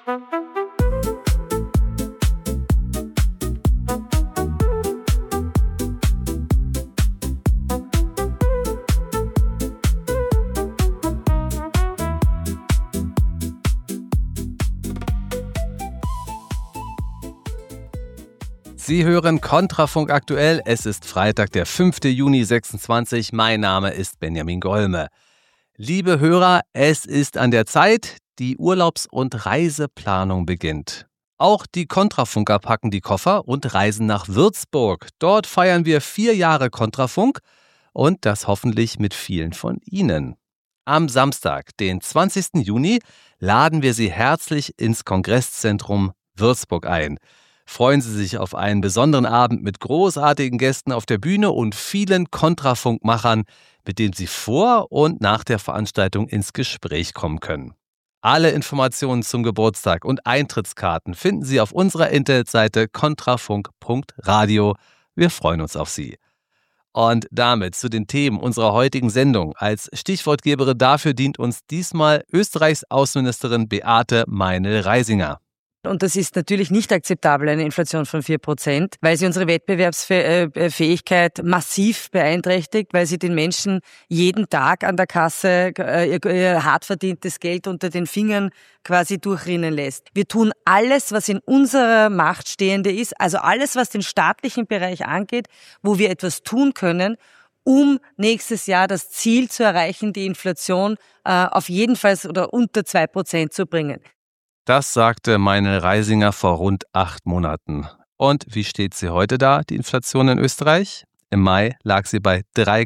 Sie hören Kontrafunk aktuell. Es ist Freitag, der 5. Juni 26. Mein Name ist Benjamin Golme. Liebe Hörer, es ist an der Zeit, die Urlaubs- und Reiseplanung beginnt. Auch die Kontrafunker packen die Koffer und reisen nach Würzburg. Dort feiern wir 4 Jahre Kontrafunk und das hoffentlich mit vielen von Ihnen. Am Samstag, den 20. Juni, laden wir Sie herzlich ins Kongresszentrum Würzburg ein. Freuen Sie sich auf einen besonderen Abend mit großartigen Gästen auf der Bühne und vielen Kontrafunkmachern, mit denen Sie vor und nach der Veranstaltung ins Gespräch kommen können. Alle Informationen zum Geburtstag und Eintrittskarten finden Sie auf unserer Internetseite kontrafunk.radio. Wir freuen uns auf Sie. Und damit zu den Themen unserer heutigen Sendung. Als Stichwortgeberin dafür dient uns diesmal Österreichs Außenministerin Beate Meinl-Reisinger. Und das ist natürlich nicht akzeptabel, eine Inflation von 4%, weil sie unsere Wettbewerbsfähigkeit massiv beeinträchtigt, weil sie den Menschen jeden Tag an der Kasse ihr hart verdientes Geld unter den Fingern quasi durchrinnen lässt. Wir tun alles, was in unserer Macht Stehende ist, also alles, was den staatlichen Bereich angeht, wo wir etwas tun können, um nächstes Jahr das Ziel zu erreichen, die Inflation auf jeden Fall oder unter 2% zu bringen. Das sagte Meinl-Reisinger vor rund 8 Monaten. Und wie steht sie heute da, die Inflation in Österreich? Im Mai lag sie bei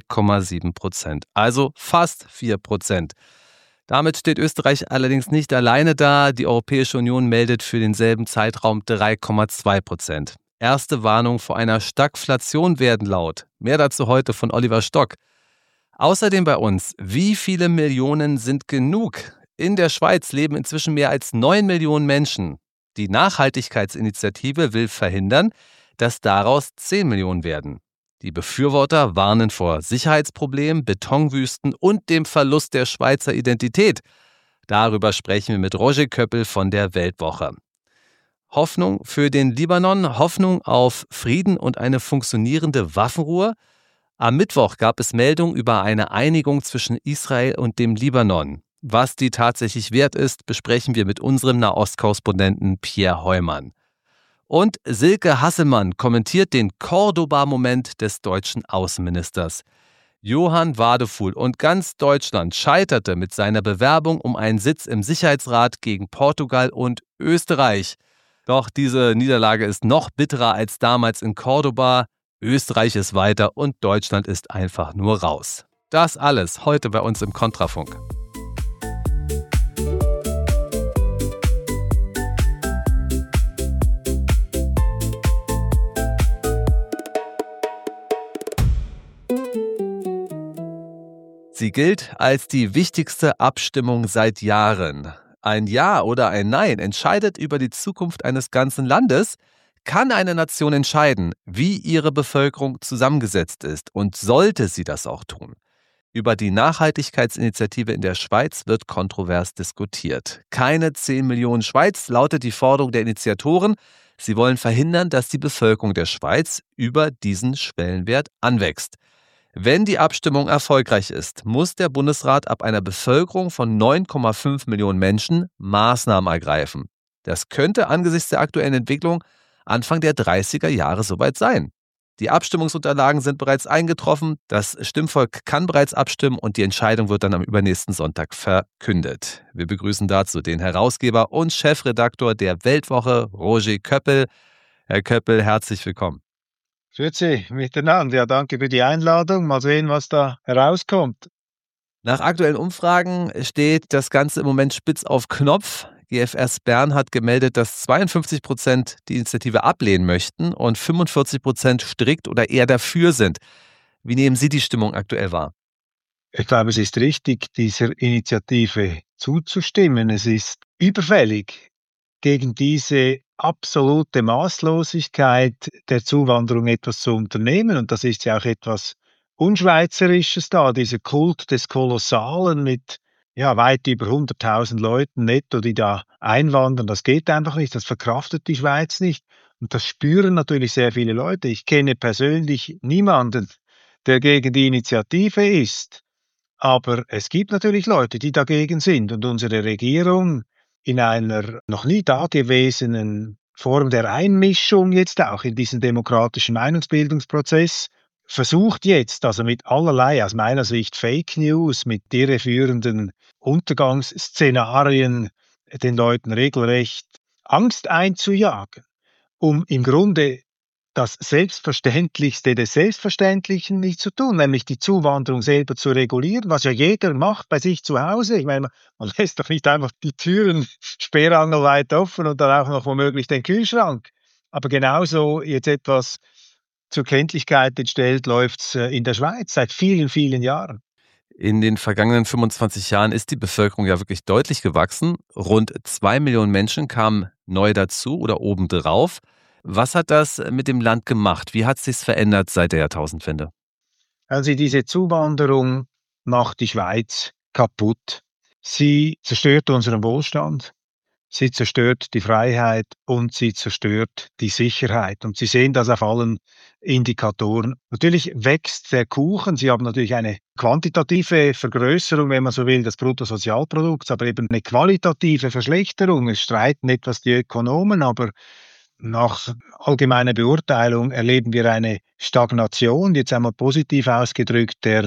3,7%, also fast 4%. Damit steht Österreich allerdings nicht alleine da. Die Europäische Union meldet für denselben Zeitraum 3,2%. Erste Warnung vor einer Stagflation werden laut. Mehr dazu heute von Oliver Stock. Außerdem bei uns, wie viele Millionen sind genug? In der Schweiz leben inzwischen mehr als 9 Millionen Menschen. Die Nachhaltigkeitsinitiative will verhindern, dass daraus 10 Millionen werden. Die Befürworter warnen vor Sicherheitsproblemen, Betonwüsten und dem Verlust der Schweizer Identität. Darüber sprechen wir mit Roger Köppel von der Weltwoche. Hoffnung für den Libanon, Hoffnung auf Frieden und eine funktionierende Waffenruhe. Am Mittwoch gab es Meldungen über eine Einigung zwischen Israel und dem Libanon. Was die tatsächlich wert ist, besprechen wir mit unserem Nahostkorrespondenten Pierre Heumann. Und Silke Hasselmann kommentiert den Cordoba-Moment des deutschen Außenministers. Johann Wadefuhl und ganz Deutschland scheiterte mit seiner Bewerbung um einen Sitz im Sicherheitsrat gegen Portugal und Österreich. Doch diese Niederlage ist noch bitterer als damals in Cordoba. Österreich ist weiter und Deutschland ist einfach nur raus. Das alles heute bei uns im Kontrafunk. Sie gilt als die wichtigste Abstimmung seit Jahren. Ein Ja oder ein Nein entscheidet über die Zukunft eines ganzen Landes. Kann eine Nation entscheiden, wie ihre Bevölkerung zusammengesetzt ist und sollte sie das auch tun? Über die Nachhaltigkeitsinitiative in der Schweiz wird kontrovers diskutiert. Keine 10 Millionen Schweiz lautet die Forderung der Initiatoren. Sie wollen verhindern, dass die Bevölkerung der Schweiz über diesen Schwellenwert anwächst. Wenn die Abstimmung erfolgreich ist, muss der Bundesrat ab einer Bevölkerung von 9,5 Millionen Menschen Maßnahmen ergreifen. Das könnte angesichts der aktuellen Entwicklung Anfang der 30er Jahre soweit sein. Die Abstimmungsunterlagen sind bereits eingetroffen, das Stimmvolk kann bereits abstimmen und die Entscheidung wird dann am übernächsten Sonntag verkündet. Wir begrüßen dazu den Herausgeber und Chefredaktor der Weltwoche, Roger Köppel. Herr Köppel, herzlich willkommen. Grüezi miteinander. Ja, danke für die Einladung. Mal sehen, was da herauskommt. Nach aktuellen Umfragen steht das Ganze im Moment spitz auf Knopf. GFS Bern hat gemeldet, dass 52% die Initiative ablehnen möchten und 45% strikt oder eher dafür sind. Wie nehmen Sie die Stimmung aktuell wahr? Ich glaube, es ist richtig, dieser Initiative zuzustimmen. Es ist überfällig, gegen diese absolute Maßlosigkeit der Zuwanderung etwas zu unternehmen. Und das ist ja auch etwas Unschweizerisches da, dieser Kult des Kolossalen mit ja, weit über 100.000 Leuten netto, die da einwandern. Das geht einfach nicht. Das verkraftet die Schweiz nicht. Und das spüren natürlich sehr viele Leute. Ich kenne persönlich niemanden, der gegen die Initiative ist. Aber es gibt natürlich Leute, die dagegen sind. Und unsere Regierung in einer noch nie dagewesenen Form der Einmischung jetzt auch in diesen demokratischen Meinungsbildungsprozess versucht jetzt, also mit allerlei aus meiner Sicht Fake News, mit irreführenden Untergangsszenarien den Leuten regelrecht Angst einzujagen, um im Grunde das Selbstverständlichste des Selbstverständlichen nicht zu tun, nämlich die Zuwanderung selber zu regulieren, was ja jeder macht bei sich zu Hause. Ich meine, man lässt doch nicht einfach die Türen sperrangelweit offen und dann auch noch womöglich den Kühlschrank. Aber genauso jetzt etwas zur Kenntlichkeit entstellt, läuft's in der Schweiz seit vielen, vielen Jahren. In den vergangenen 25 Jahren ist die Bevölkerung ja wirklich deutlich gewachsen. Rund 2 Millionen Menschen kamen neu dazu oder obendrauf. Was hat das mit dem Land gemacht? Wie hat es sich verändert seit der Jahrtausendwende? Also diese Zuwanderung macht die Schweiz kaputt. Sie zerstört unseren Wohlstand. Sie zerstört die Freiheit und sie zerstört die Sicherheit. Und Sie sehen das auf allen Indikatoren. Natürlich wächst der Kuchen. Sie haben natürlich eine quantitative Vergrößerung, wenn man so will, des Bruttosozialprodukts, aber eben eine qualitative Verschlechterung. Es streiten etwas die Ökonomen, aber nach allgemeiner Beurteilung erleben wir eine Stagnation, jetzt einmal positiv ausgedrückt, der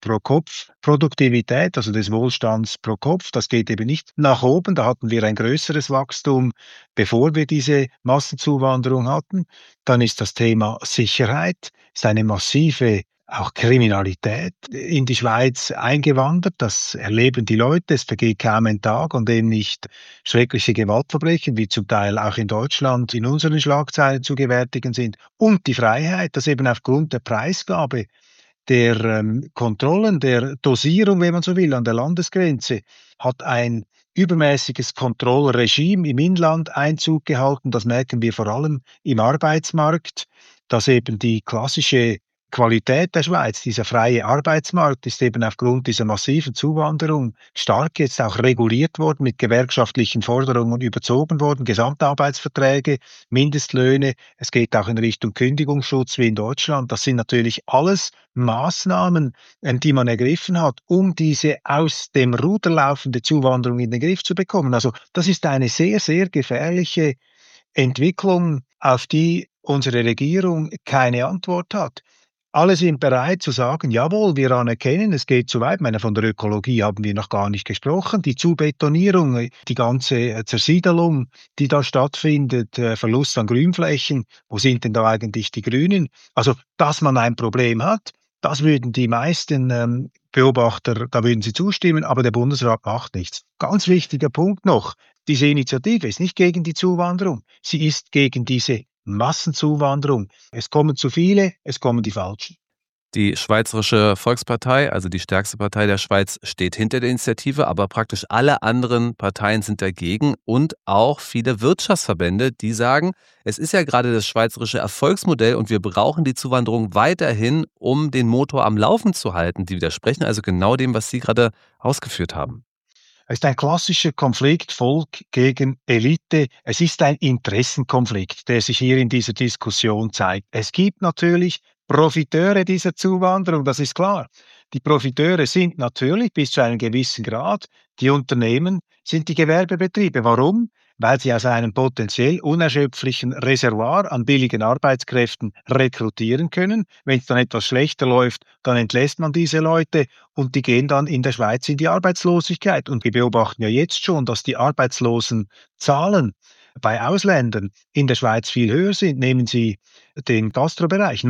Pro-Kopf-Produktivität, also des Wohlstands pro Kopf. Das geht eben nicht nach oben. Da hatten wir ein größeres Wachstum, bevor wir diese Massenzuwanderung hatten. Dann ist das Thema Sicherheit, ist eine massive auch Kriminalität in die Schweiz eingewandert. Das erleben die Leute. Es vergeht kaum ein Tag, an dem nicht schreckliche Gewaltverbrechen, wie zum Teil auch in Deutschland in unseren Schlagzeilen zu gewärtigen sind. Und die Freiheit, dass eben aufgrund der Preisgabe, der Kontrollen, der Dosierung, wenn man so will, an der Landesgrenze, hat ein übermäßiges Kontrollregime im Inland Einzug gehalten. Das merken wir vor allem im Arbeitsmarkt, dass eben die klassische Qualität der Schweiz, dieser freie Arbeitsmarkt, ist eben aufgrund dieser massiven Zuwanderung stark jetzt auch reguliert worden, mit gewerkschaftlichen Forderungen überzogen worden, Gesamtarbeitsverträge, Mindestlöhne. Es geht auch in Richtung Kündigungsschutz wie in Deutschland. Das sind natürlich alles Maßnahmen, die man ergriffen hat, um diese aus dem Ruder laufende Zuwanderung in den Griff zu bekommen. Also das ist eine sehr, sehr gefährliche Entwicklung, auf die unsere Regierung keine Antwort hat. Alle sind bereit zu sagen, jawohl, wir anerkennen, es geht zu weit. Ich meine, von der Ökologie haben wir noch gar nicht gesprochen. Die Zubetonierung, die ganze Zersiedelung, die da stattfindet, Verlust an Grünflächen. Wo sind denn da eigentlich die Grünen? Also, dass man ein Problem hat, das würden die meisten Beobachter, da würden sie zustimmen, aber der Bundesrat macht nichts. Ganz wichtiger Punkt noch, diese Initiative ist nicht gegen die Zuwanderung, sie ist gegen diese Massenzuwanderung. Es kommen zu viele, es kommen die Falschen. Die Schweizerische Volkspartei, also die stärkste Partei der Schweiz, steht hinter der Initiative, aber praktisch alle anderen Parteien sind dagegen und auch viele Wirtschaftsverbände, die sagen, es ist ja gerade das schweizerische Erfolgsmodell und wir brauchen die Zuwanderung weiterhin, um den Motor am Laufen zu halten. Die widersprechen also genau dem, was Sie gerade ausgeführt haben. Es ist ein klassischer Konflikt Volk gegen Elite. Es ist ein Interessenkonflikt, der sich hier in dieser Diskussion zeigt. Es gibt natürlich Profiteure dieser Zuwanderung, das ist klar. Die Profiteure sind natürlich bis zu einem gewissen Grad die Unternehmen, sind die Gewerbebetriebe. Warum? Weil sie aus einem potenziell unerschöpflichen Reservoir an billigen Arbeitskräften rekrutieren können. Wenn es dann etwas schlechter läuft, dann entlässt man diese Leute und die gehen dann in der Schweiz in die Arbeitslosigkeit. Und wir beobachten ja jetzt schon, dass die Arbeitslosenzahlen bei Ausländern in der Schweiz viel höher sind. Nehmen Sie den Gastrobereich.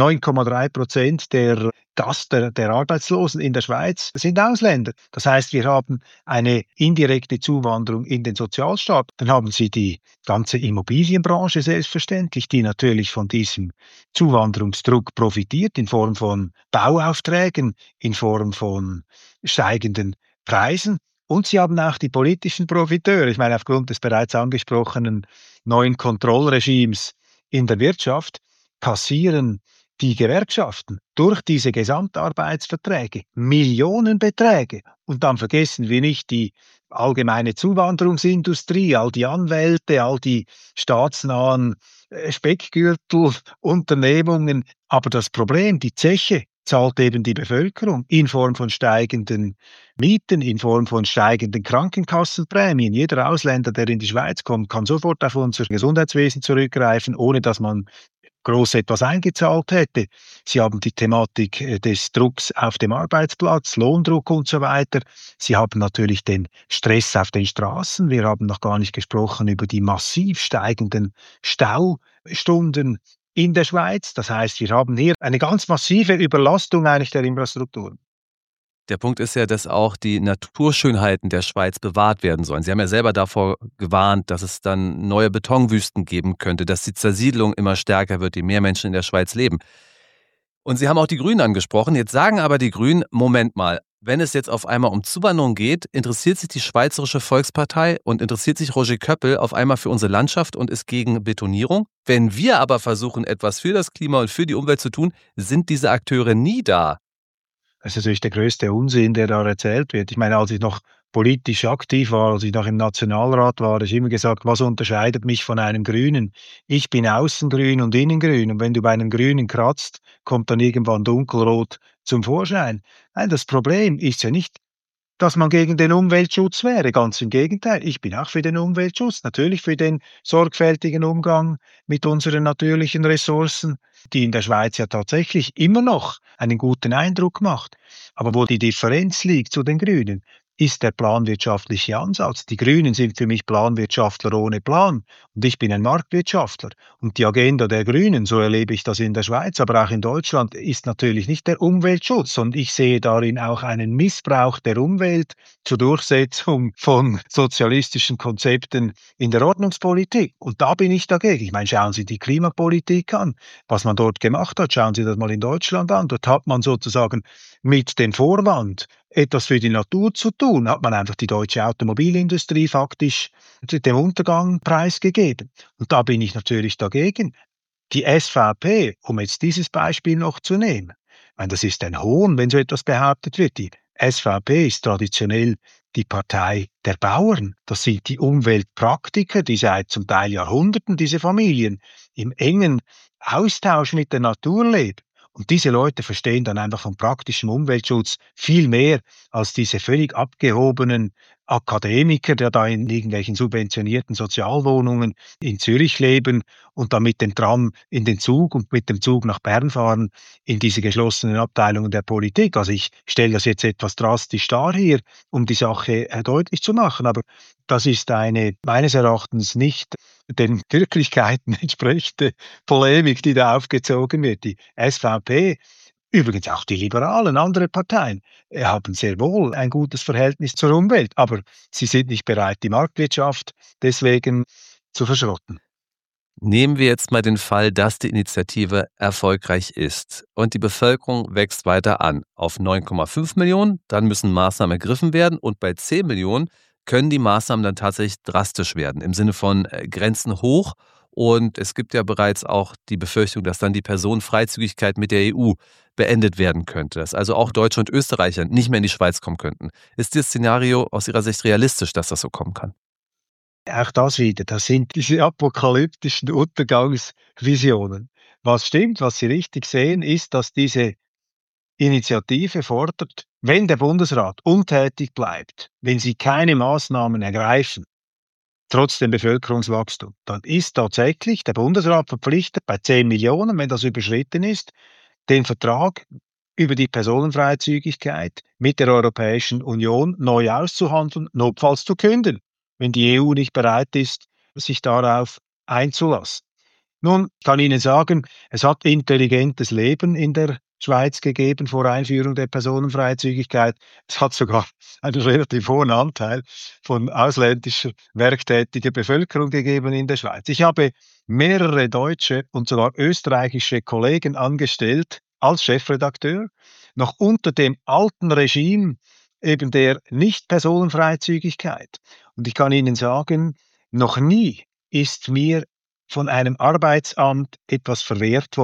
9,3% der Arbeitslosen in der Schweiz sind Ausländer. Das heißt, wir haben eine indirekte Zuwanderung in den Sozialstaat. Dann haben Sie die ganze Immobilienbranche selbstverständlich, die natürlich von diesem Zuwanderungsdruck profitiert in Form von Bauaufträgen, in Form von steigenden Preisen. Und Sie haben auch die politischen Profiteure. Ich meine, aufgrund des bereits angesprochenen neuen Kontrollregimes in der Wirtschaft kassieren die Gewerkschaften durch diese Gesamtarbeitsverträge Millionenbeträge. Und dann vergessen wir nicht die allgemeine Zuwanderungsindustrie, all die Anwälte, all die staatsnahen Speckgürtelunternehmungen. Aber das Problem, die Zeche, zahlt eben die Bevölkerung in Form von steigenden Mieten, in Form von steigenden Krankenkassenprämien. Jeder Ausländer, der in die Schweiz kommt, kann sofort auf unser Gesundheitswesen zurückgreifen, ohne dass man groß etwas eingezahlt hätte. Sie haben die Thematik des Drucks auf dem Arbeitsplatz, Lohndruck und so weiter. Sie haben natürlich den Stress auf den Straßen. Wir haben noch gar nicht gesprochen über die massiv steigenden Staustunden in der Schweiz. Das heißt, wir haben hier eine ganz massive Überlastung eigentlich der Infrastruktur. Der Punkt ist ja, dass auch die Naturschönheiten der Schweiz bewahrt werden sollen. Sie haben ja selber davor gewarnt, dass es dann neue Betonwüsten geben könnte, dass die Zersiedlung immer stärker wird, je mehr Menschen in der Schweiz leben. Und Sie haben auch die Grünen angesprochen. Jetzt sagen aber die Grünen, Moment mal, wenn es jetzt auf einmal um Zuwanderung geht, interessiert sich die Schweizerische Volkspartei und interessiert sich Roger Köppel auf einmal für unsere Landschaft und ist gegen Betonierung. Wenn wir aber versuchen, etwas für das Klima und für die Umwelt zu tun, sind diese Akteure nie da. Das ist natürlich der größte Unsinn, der da erzählt wird. Ich meine, als ich noch politisch aktiv war, als ich noch im Nationalrat war, habe ich immer gesagt, was unterscheidet mich von einem Grünen? Ich bin außengrün und innengrün. Und wenn du bei einem Grünen kratzt, kommt dann irgendwann dunkelrot zum Vorschein. Nein, das Problem ist ja nicht, dass man gegen den Umweltschutz wäre. Ganz im Gegenteil. Ich bin auch für den Umweltschutz, natürlich für den sorgfältigen Umgang mit unseren natürlichen Ressourcen, die in der Schweiz ja tatsächlich immer noch einen guten Eindruck macht. Aber wo die Differenz liegt zu den Grünen, ist der planwirtschaftliche Ansatz. Die Grünen sind für mich Planwirtschaftler ohne Plan und ich bin ein Marktwirtschaftler. Und die Agenda der Grünen, so erlebe ich das in der Schweiz, aber auch in Deutschland, ist natürlich nicht der Umweltschutz. Und ich sehe darin auch einen Missbrauch der Umwelt zur Durchsetzung von sozialistischen Konzepten in der Ordnungspolitik. Und da bin ich dagegen. Ich meine, schauen Sie die Klimapolitik an, was man dort gemacht hat. Schauen Sie das mal in Deutschland an. Dort hat man sozusagen mit dem Vorwand, etwas für die Natur zu tun, hat man einfach die deutsche Automobilindustrie faktisch dem Untergang preisgegeben. Und da bin ich natürlich dagegen. Die SVP, um jetzt dieses Beispiel noch zu nehmen, ich meine, das ist ein Hohn, wenn so etwas behauptet wird. Die SVP ist traditionell die Partei der Bauern. Das sind die Umweltpraktiker, die seit zum Teil Jahrhunderten, diese Familien, im engen Austausch mit der Natur leben. Und diese Leute verstehen dann einfach vom praktischen Umweltschutz viel mehr als diese völlig abgehobenen Akademiker, die da in irgendwelchen subventionierten Sozialwohnungen in Zürich leben und dann mit dem Tram in den Zug und mit dem Zug nach Bern fahren in diese geschlossenen Abteilungen der Politik. Also ich stelle das jetzt etwas drastisch dar hier, um die Sache deutlich zu machen, aber das ist eine meines Erachtens nicht den Wirklichkeiten entsprechende Polemik, die da aufgezogen wird. Die SVP, übrigens auch die Liberalen, andere Parteien, haben sehr wohl ein gutes Verhältnis zur Umwelt, aber sie sind nicht bereit, die Marktwirtschaft deswegen zu verschrotten. Nehmen wir jetzt mal den Fall, dass die Initiative erfolgreich ist und die Bevölkerung wächst weiter an auf 9,5 Millionen, dann müssen Maßnahmen ergriffen werden und bei 10 Millionen können die Maßnahmen dann tatsächlich drastisch werden, im Sinne von Grenzen hoch. Und es gibt ja bereits auch die Befürchtung, dass dann die Personenfreizügigkeit mit der EU beendet werden könnte, dass also auch Deutsche und Österreicher nicht mehr in die Schweiz kommen könnten. Ist dieses Szenario aus Ihrer Sicht realistisch, dass das so kommen kann? Auch das wieder, das sind diese apokalyptischen Untergangsvisionen. Was stimmt, was Sie richtig sehen, ist, dass diese Initiative fordert, wenn der Bundesrat untätig bleibt, wenn sie keine Maßnahmen ergreifen, trotz dem Bevölkerungswachstum, dann ist tatsächlich der Bundesrat verpflichtet, bei 10 Millionen, wenn das überschritten ist, den Vertrag über die Personenfreizügigkeit mit der Europäischen Union neu auszuhandeln, notfalls zu künden, wenn die EU nicht bereit ist, sich darauf einzulassen. Nun, ich kann Ihnen sagen, es hat intelligentes Leben in der Schweiz gegeben vor Einführung der Personenfreizügigkeit. Es hat sogar einen relativ hohen Anteil von ausländischer werktätiger Bevölkerung gegeben in der Schweiz. Ich habe mehrere deutsche und sogar österreichische Kollegen angestellt als Chefredakteur, noch unter dem alten Regime eben der Nicht-Personenfreizügigkeit. Und ich kann Ihnen sagen, noch nie ist mir von einem Arbeitsamt etwas verwehrt worden.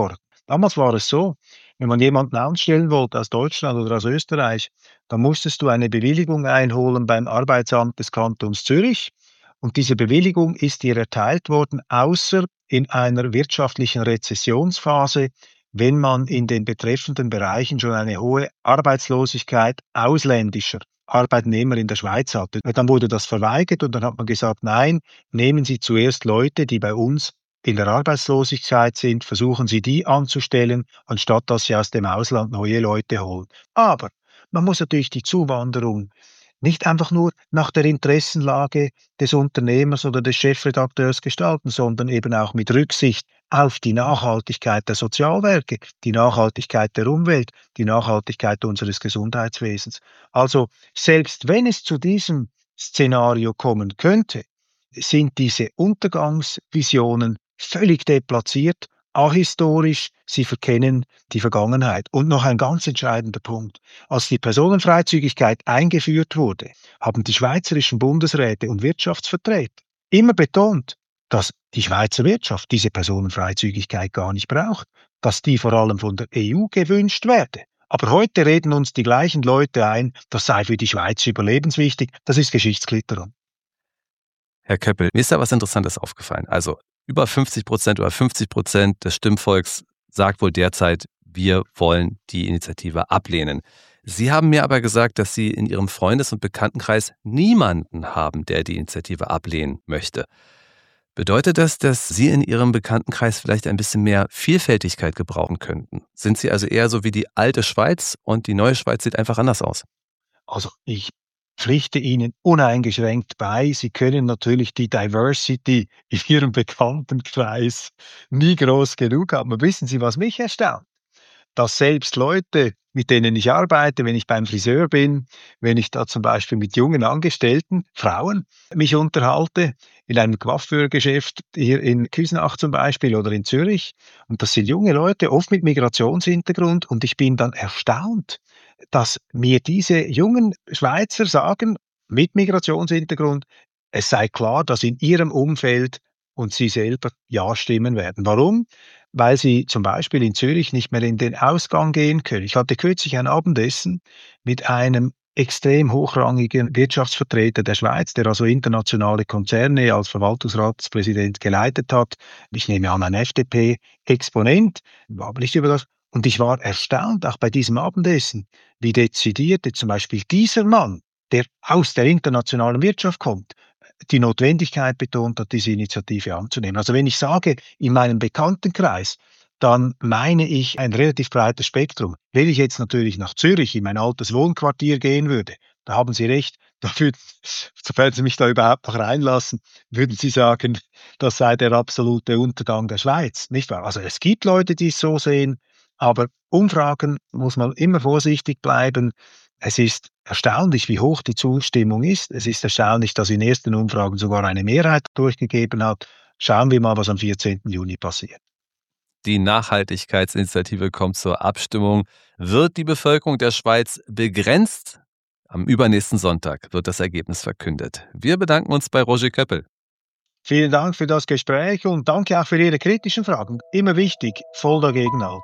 Damals war es so, wenn man jemanden anstellen wollte aus Deutschland oder aus Österreich, dann musstest du eine Bewilligung einholen beim Arbeitsamt des Kantons Zürich. Und diese Bewilligung ist dir erteilt worden, außer in einer wirtschaftlichen Rezessionsphase, wenn man in den betreffenden Bereichen schon eine hohe Arbeitslosigkeit ausländischer Arbeitnehmer in der Schweiz hatte. Dann wurde das verweigert und dann hat man gesagt, nein, nehmen Sie zuerst Leute, die bei uns in der Arbeitslosigkeit sind, versuchen Sie die anzustellen, anstatt dass Sie aus dem Ausland neue Leute holen. Aber man muss natürlich die Zuwanderung nicht einfach nur nach der Interessenlage des Unternehmers oder des Chefredakteurs gestalten, sondern eben auch mit Rücksicht auf die Nachhaltigkeit der Sozialwerke, die Nachhaltigkeit der Umwelt, die Nachhaltigkeit unseres Gesundheitswesens. Also selbst wenn es zu diesem Szenario kommen könnte, sind diese Untergangsvisionen völlig deplatziert, ahistorisch, sie verkennen die Vergangenheit. Und noch ein ganz entscheidender Punkt. Als die Personenfreizügigkeit eingeführt wurde, haben die schweizerischen Bundesräte und Wirtschaftsvertreter immer betont, dass die Schweizer Wirtschaft diese Personenfreizügigkeit gar nicht braucht, dass die vor allem von der EU gewünscht werde. Aber heute reden uns die gleichen Leute ein, das sei für die Schweiz überlebenswichtig. Das ist Geschichtsklitterung. Herr Köppel, mir ist da was Interessantes aufgefallen. Also über 50% des Stimmvolks sagt wohl derzeit, wir wollen die Initiative ablehnen. Sie haben mir aber gesagt, dass Sie in Ihrem Freundes- und Bekanntenkreis niemanden haben, der die Initiative ablehnen möchte. Bedeutet das, dass Sie in Ihrem Bekanntenkreis vielleicht ein bisschen mehr Vielfältigkeit gebrauchen könnten? Sind Sie also eher so wie die alte Schweiz und die neue Schweiz sieht einfach anders aus? Also ich pflichte Ihnen uneingeschränkt bei. Sie können natürlich die Diversity in Ihrem Bekanntenkreis nie groß genug haben. Aber wissen Sie, was mich erstaunt? Dass selbst Leute, mit denen ich arbeite, wenn ich beim Friseur bin, wenn ich da zum Beispiel mit jungen Angestellten, Frauen, mich unterhalte, in einem Coiffeurgeschäft hier in Küsnacht zum Beispiel oder in Zürich, und das sind junge Leute, oft mit Migrationshintergrund, und ich bin dann erstaunt, dass mir diese jungen Schweizer sagen, mit Migrationshintergrund, es sei klar, dass in ihrem Umfeld und sie selber Ja stimmen werden. Warum? Weil sie zum Beispiel in Zürich nicht mehr in den Ausgang gehen können. Ich hatte kürzlich ein Abendessen mit einem extrem hochrangigen Wirtschaftsvertreter der Schweiz, der also internationale Konzerne als Verwaltungsratspräsident geleitet hat. Ich nehme an, ein FDP-Exponent, war aber nicht über das. Und ich war erstaunt, auch bei diesem Abendessen, wie dezidiert zum Beispiel dieser Mann, der aus der internationalen Wirtschaft kommt, die Notwendigkeit betont hat, diese Initiative anzunehmen. Also wenn ich sage, in meinem Bekanntenkreis, dann meine ich ein relativ breites Spektrum. Wenn ich jetzt natürlich nach Zürich in mein altes Wohnquartier gehen würde, da haben Sie recht, sofern Sie mich da überhaupt noch reinlassen, würden Sie sagen, das sei der absolute Untergang der Schweiz, nicht wahr? Also es gibt Leute, die es so sehen, aber Umfragen muss man immer vorsichtig bleiben. Es ist erstaunlich, wie hoch die Zustimmung ist. Es ist erstaunlich, dass in ersten Umfragen sogar eine Mehrheit durchgegeben hat. Schauen wir mal, was am 14. Juni passiert. Die Nachhaltigkeitsinitiative kommt zur Abstimmung. Wird die Bevölkerung der Schweiz begrenzt? Am übernächsten Sonntag wird das Ergebnis verkündet. Wir bedanken uns bei Roger Köppel. Vielen Dank für das Gespräch und danke auch für Ihre kritischen Fragen. Immer wichtig, voll dagegen halten.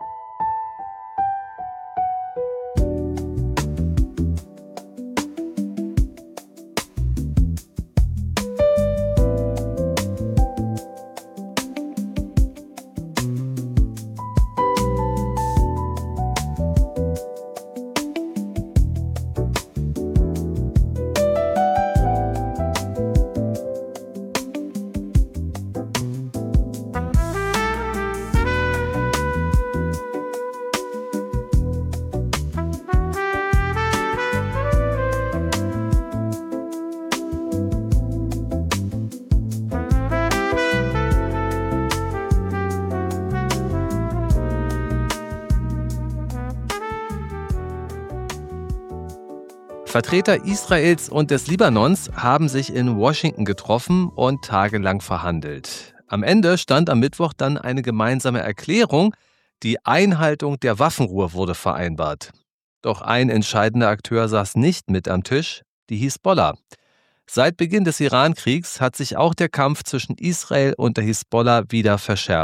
Vertreter Israels und des Libanons haben sich in Washington getroffen und tagelang verhandelt. Am Ende stand am Mittwoch dann eine gemeinsame Erklärung. Die Einhaltung der Waffenruhe wurde vereinbart. Doch ein entscheidender Akteur saß nicht mit am Tisch, die Hisbollah. Seit Beginn des Iran-Kriegs hat sich auch der Kampf zwischen Israel und der Hisbollah wieder verschärft.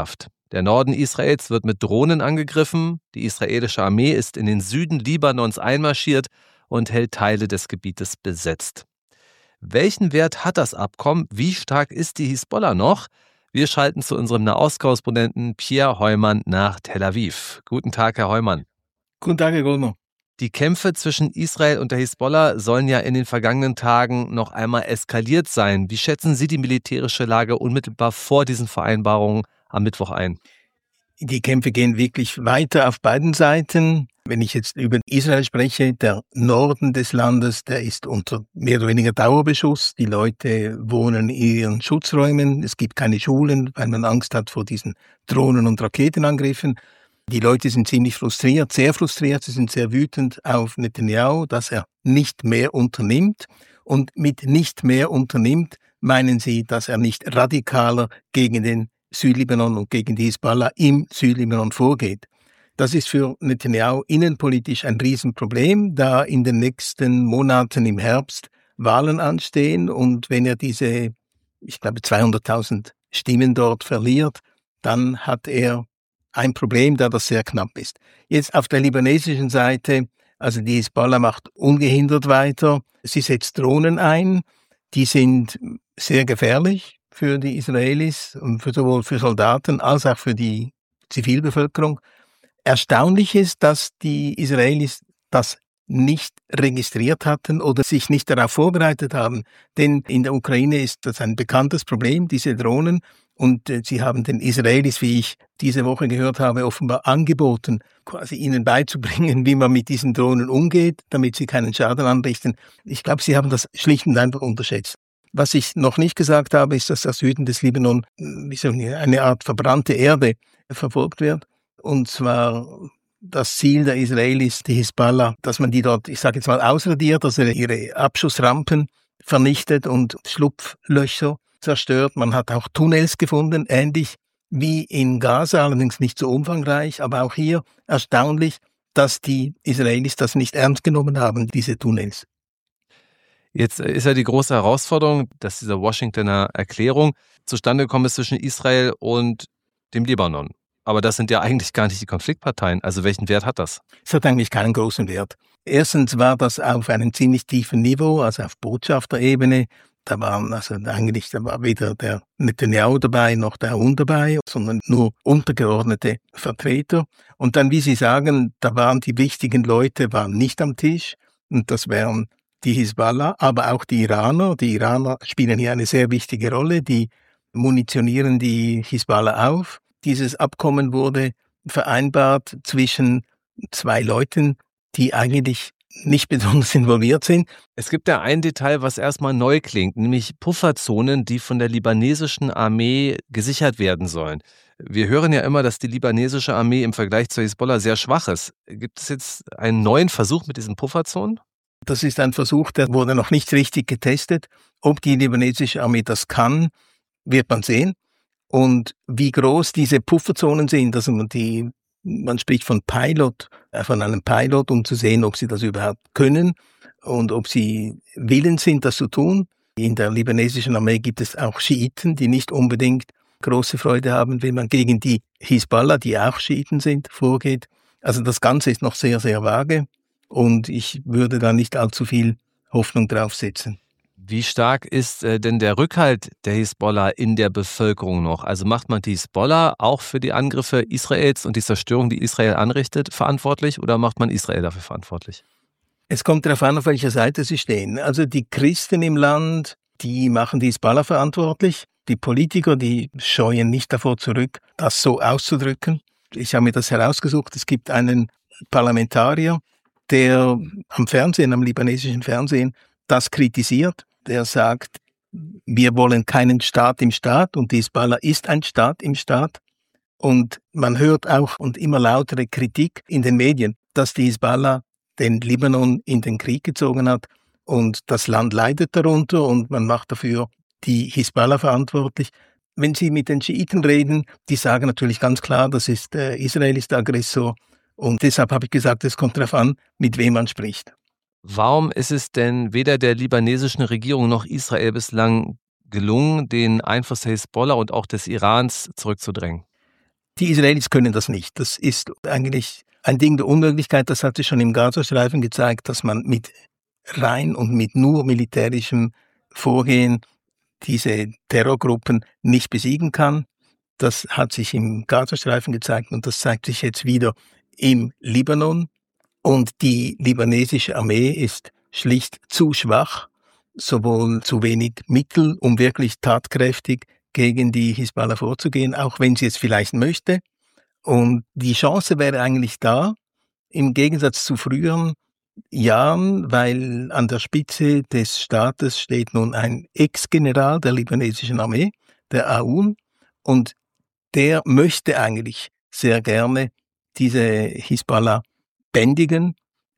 Der Norden Israels wird mit Drohnen angegriffen. Die israelische Armee ist in den Süden Libanons einmarschiert und hält Teile des Gebietes besetzt. Welchen Wert hat das Abkommen? Wie stark ist die Hisbollah noch? Wir schalten zu unserem Nahostkorrespondenten Pierre Heumann nach Tel Aviv. Guten Tag, Herr Heumann. Guten Tag, Herr Goldmann. Die Kämpfe zwischen Israel und der Hisbollah sollen ja in den vergangenen Tagen noch einmal eskaliert sein. Wie schätzen Sie die militärische Lage unmittelbar vor diesen Vereinbarungen am Mittwoch ein? Die Kämpfe gehen wirklich weiter auf beiden Seiten. Wenn ich jetzt über Israel spreche, der Norden des Landes, der ist unter mehr oder weniger Dauerbeschuss. Die Leute wohnen in ihren Schutzräumen. Es gibt keine Schulen, weil man Angst hat vor diesen Drohnen- und Raketenangriffen. Die Leute sind ziemlich frustriert, sehr frustriert. Sie sind sehr wütend auf Netanyahu, dass er nicht mehr unternimmt. Und mit nicht mehr unternimmt meinen sie, dass er nicht radikaler gegen den Südlibanon und gegen die Hisbollah im Südlibanon vorgeht. Das ist für Netanyahu innenpolitisch ein Riesenproblem, da in den nächsten Monaten im Herbst Wahlen anstehen. Und wenn er diese, ich glaube, 200.000 Stimmen dort verliert, dann hat er ein Problem, da das sehr knapp ist. Jetzt auf der libanesischen Seite, also die Hisbollah macht ungehindert weiter. Sie setzt Drohnen ein, die sind sehr gefährlich für die Israelis und sowohl für Soldaten als auch für die Zivilbevölkerung. Erstaunlich ist, dass die Israelis das nicht registriert hatten oder sich nicht darauf vorbereitet haben. Denn in der Ukraine ist das ein bekanntes Problem, diese Drohnen. Und sie haben den Israelis, wie ich diese Woche gehört habe, offenbar angeboten, quasi ihnen beizubringen, wie man mit diesen Drohnen umgeht, damit sie keinen Schaden anrichten. Ich glaube, sie haben das schlicht und einfach unterschätzt. Was ich noch nicht gesagt habe, ist, dass der Süden des Libanon wie so eine Art verbrannte Erde verfolgt wird. Und zwar das Ziel der Israelis, die Hisbollah, dass man die dort, ich sage jetzt mal, ausradiert, also ihre Abschussrampen vernichtet und Schlupflöcher zerstört. Man hat auch Tunnels gefunden, ähnlich wie in Gaza, allerdings nicht so umfangreich, aber auch hier erstaunlich, dass die Israelis das nicht ernst genommen haben, diese Tunnels. Jetzt ist ja die große Herausforderung, dass diese Washingtoner Erklärung zustande gekommen ist zwischen Israel und dem Libanon. Aber das sind ja eigentlich gar nicht die Konfliktparteien. Also welchen Wert hat das? Es hat eigentlich keinen großen Wert. Erstens war das auf einem ziemlich tiefen Niveau, also auf Botschafterebene. Da war weder der Netanyahu dabei noch der Aoun dabei, sondern nur untergeordnete Vertreter. Und dann, wie Sie sagen, da waren die wichtigen Leute nicht am Tisch. Und das wären die Hisbollah, aber auch die Iraner. Die Iraner spielen hier eine sehr wichtige Rolle. Die munitionieren die Hisbollah auf. Dieses Abkommen wurde vereinbart zwischen zwei Leuten, die eigentlich nicht besonders involviert sind. Es gibt ja ein Detail, was erstmal neu klingt, nämlich Pufferzonen, die von der libanesischen Armee gesichert werden sollen. Wir hören ja immer, dass die libanesische Armee im Vergleich zur Hisbollah sehr schwach ist. Gibt es jetzt einen neuen Versuch mit diesen Pufferzonen? Das ist ein Versuch, der wurde noch nicht richtig getestet. Ob die libanesische Armee das kann, wird man sehen. Und wie groß diese Pufferzonen sind, also man spricht von einem Pilot, um zu sehen, ob sie das überhaupt können und ob sie willens sind, das zu tun. In der libanesischen Armee gibt es auch Schiiten, die nicht unbedingt große Freude haben, wenn man gegen die Hisbollah, die auch Schiiten sind, vorgeht. Also das Ganze ist noch sehr, sehr vage und ich würde da nicht allzu viel Hoffnung drauf setzen. Wie stark ist denn der Rückhalt der Hisbollah in der Bevölkerung noch? Also macht man die Hisbollah auch für die Angriffe Israels und die Zerstörung, die Israel anrichtet, verantwortlich oder macht man Israel dafür verantwortlich? Es kommt darauf an, auf welcher Seite sie stehen. Also die Christen im Land, die machen die Hisbollah verantwortlich. Die Politiker, die scheuen nicht davor zurück, das so auszudrücken. Ich habe mir das herausgesucht. Es gibt einen Parlamentarier, der am libanesischen Fernsehen, das kritisiert. Der sagt, wir wollen keinen Staat im Staat und die Hisbollah ist ein Staat im Staat. Und man hört auch und immer lautere Kritik in den Medien, dass die Hisbollah den Libanon in den Krieg gezogen hat und das Land leidet darunter und man macht dafür die Hisbollah verantwortlich. Wenn Sie mit den Schiiten reden, die sagen natürlich ganz klar, Israel ist der Aggressor und deshalb habe ich gesagt, es kommt darauf an, mit wem man spricht. Warum ist es denn weder der libanesischen Regierung noch Israel bislang gelungen, den Einfluss der Hisbollah und auch des Irans zurückzudrängen? Die Israelis können das nicht. Das ist eigentlich ein Ding der Unmöglichkeit. Das hat sich schon im Gazastreifen gezeigt, dass man mit rein und mit nur militärischem Vorgehen diese Terrorgruppen nicht besiegen kann. Das hat sich im Gazastreifen gezeigt und das zeigt sich jetzt wieder im Libanon. Und die libanesische Armee ist schlicht zu schwach, sowohl zu wenig Mittel, um wirklich tatkräftig gegen die Hisbollah vorzugehen, auch wenn sie es vielleicht möchte. Und die Chance wäre eigentlich da, im Gegensatz zu früheren Jahren, weil an der Spitze des Staates steht nun ein Ex-General der libanesischen Armee, der Aoun, und der möchte eigentlich sehr gerne diese Hisbollah bändigen.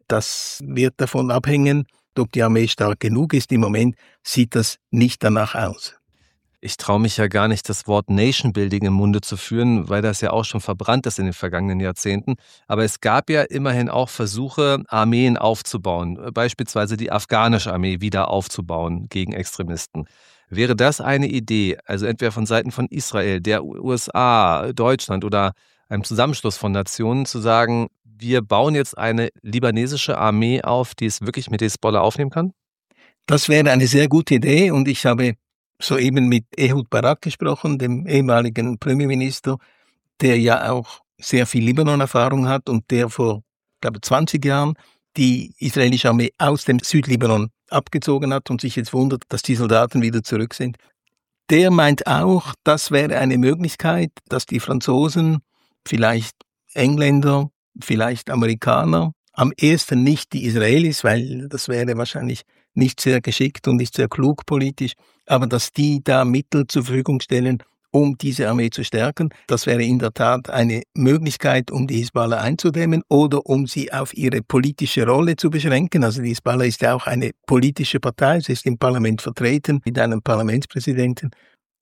Das wird davon abhängen, ob die Armee stark genug ist. Im Moment sieht das nicht danach aus. Ich traue mich ja gar nicht, das Wort Nation Building im Munde zu führen, weil das ja auch schon verbrannt ist in den vergangenen Jahrzehnten. Aber es gab ja immerhin auch Versuche, Armeen aufzubauen, beispielsweise die afghanische Armee wieder aufzubauen gegen Extremisten. Wäre das eine Idee, also entweder von Seiten von Israel, der USA, Deutschland oder einem Zusammenschluss von Nationen zu sagen, wir bauen jetzt eine libanesische Armee auf, die es wirklich mit Hisbollah aufnehmen kann? Das wäre eine sehr gute Idee und ich habe soeben mit Ehud Barak gesprochen, dem ehemaligen Premierminister, der ja auch sehr viel Libanon-Erfahrung hat und der vor, glaube 20 Jahren die israelische Armee aus dem Südlibanon abgezogen hat und sich jetzt wundert, dass die Soldaten wieder zurück sind. Der meint auch, das wäre eine Möglichkeit, dass die Franzosen, vielleicht Engländer, vielleicht Amerikaner, am ehesten nicht die Israelis, weil das wäre wahrscheinlich nicht sehr geschickt und nicht sehr klug politisch, aber dass die da Mittel zur Verfügung stellen, um diese Armee zu stärken. Das wäre in der Tat eine Möglichkeit, um die Hisbollah einzudämmen oder um sie auf ihre politische Rolle zu beschränken. Also die Hisbollah ist ja auch eine politische Partei, sie ist im Parlament vertreten mit einem Parlamentspräsidenten.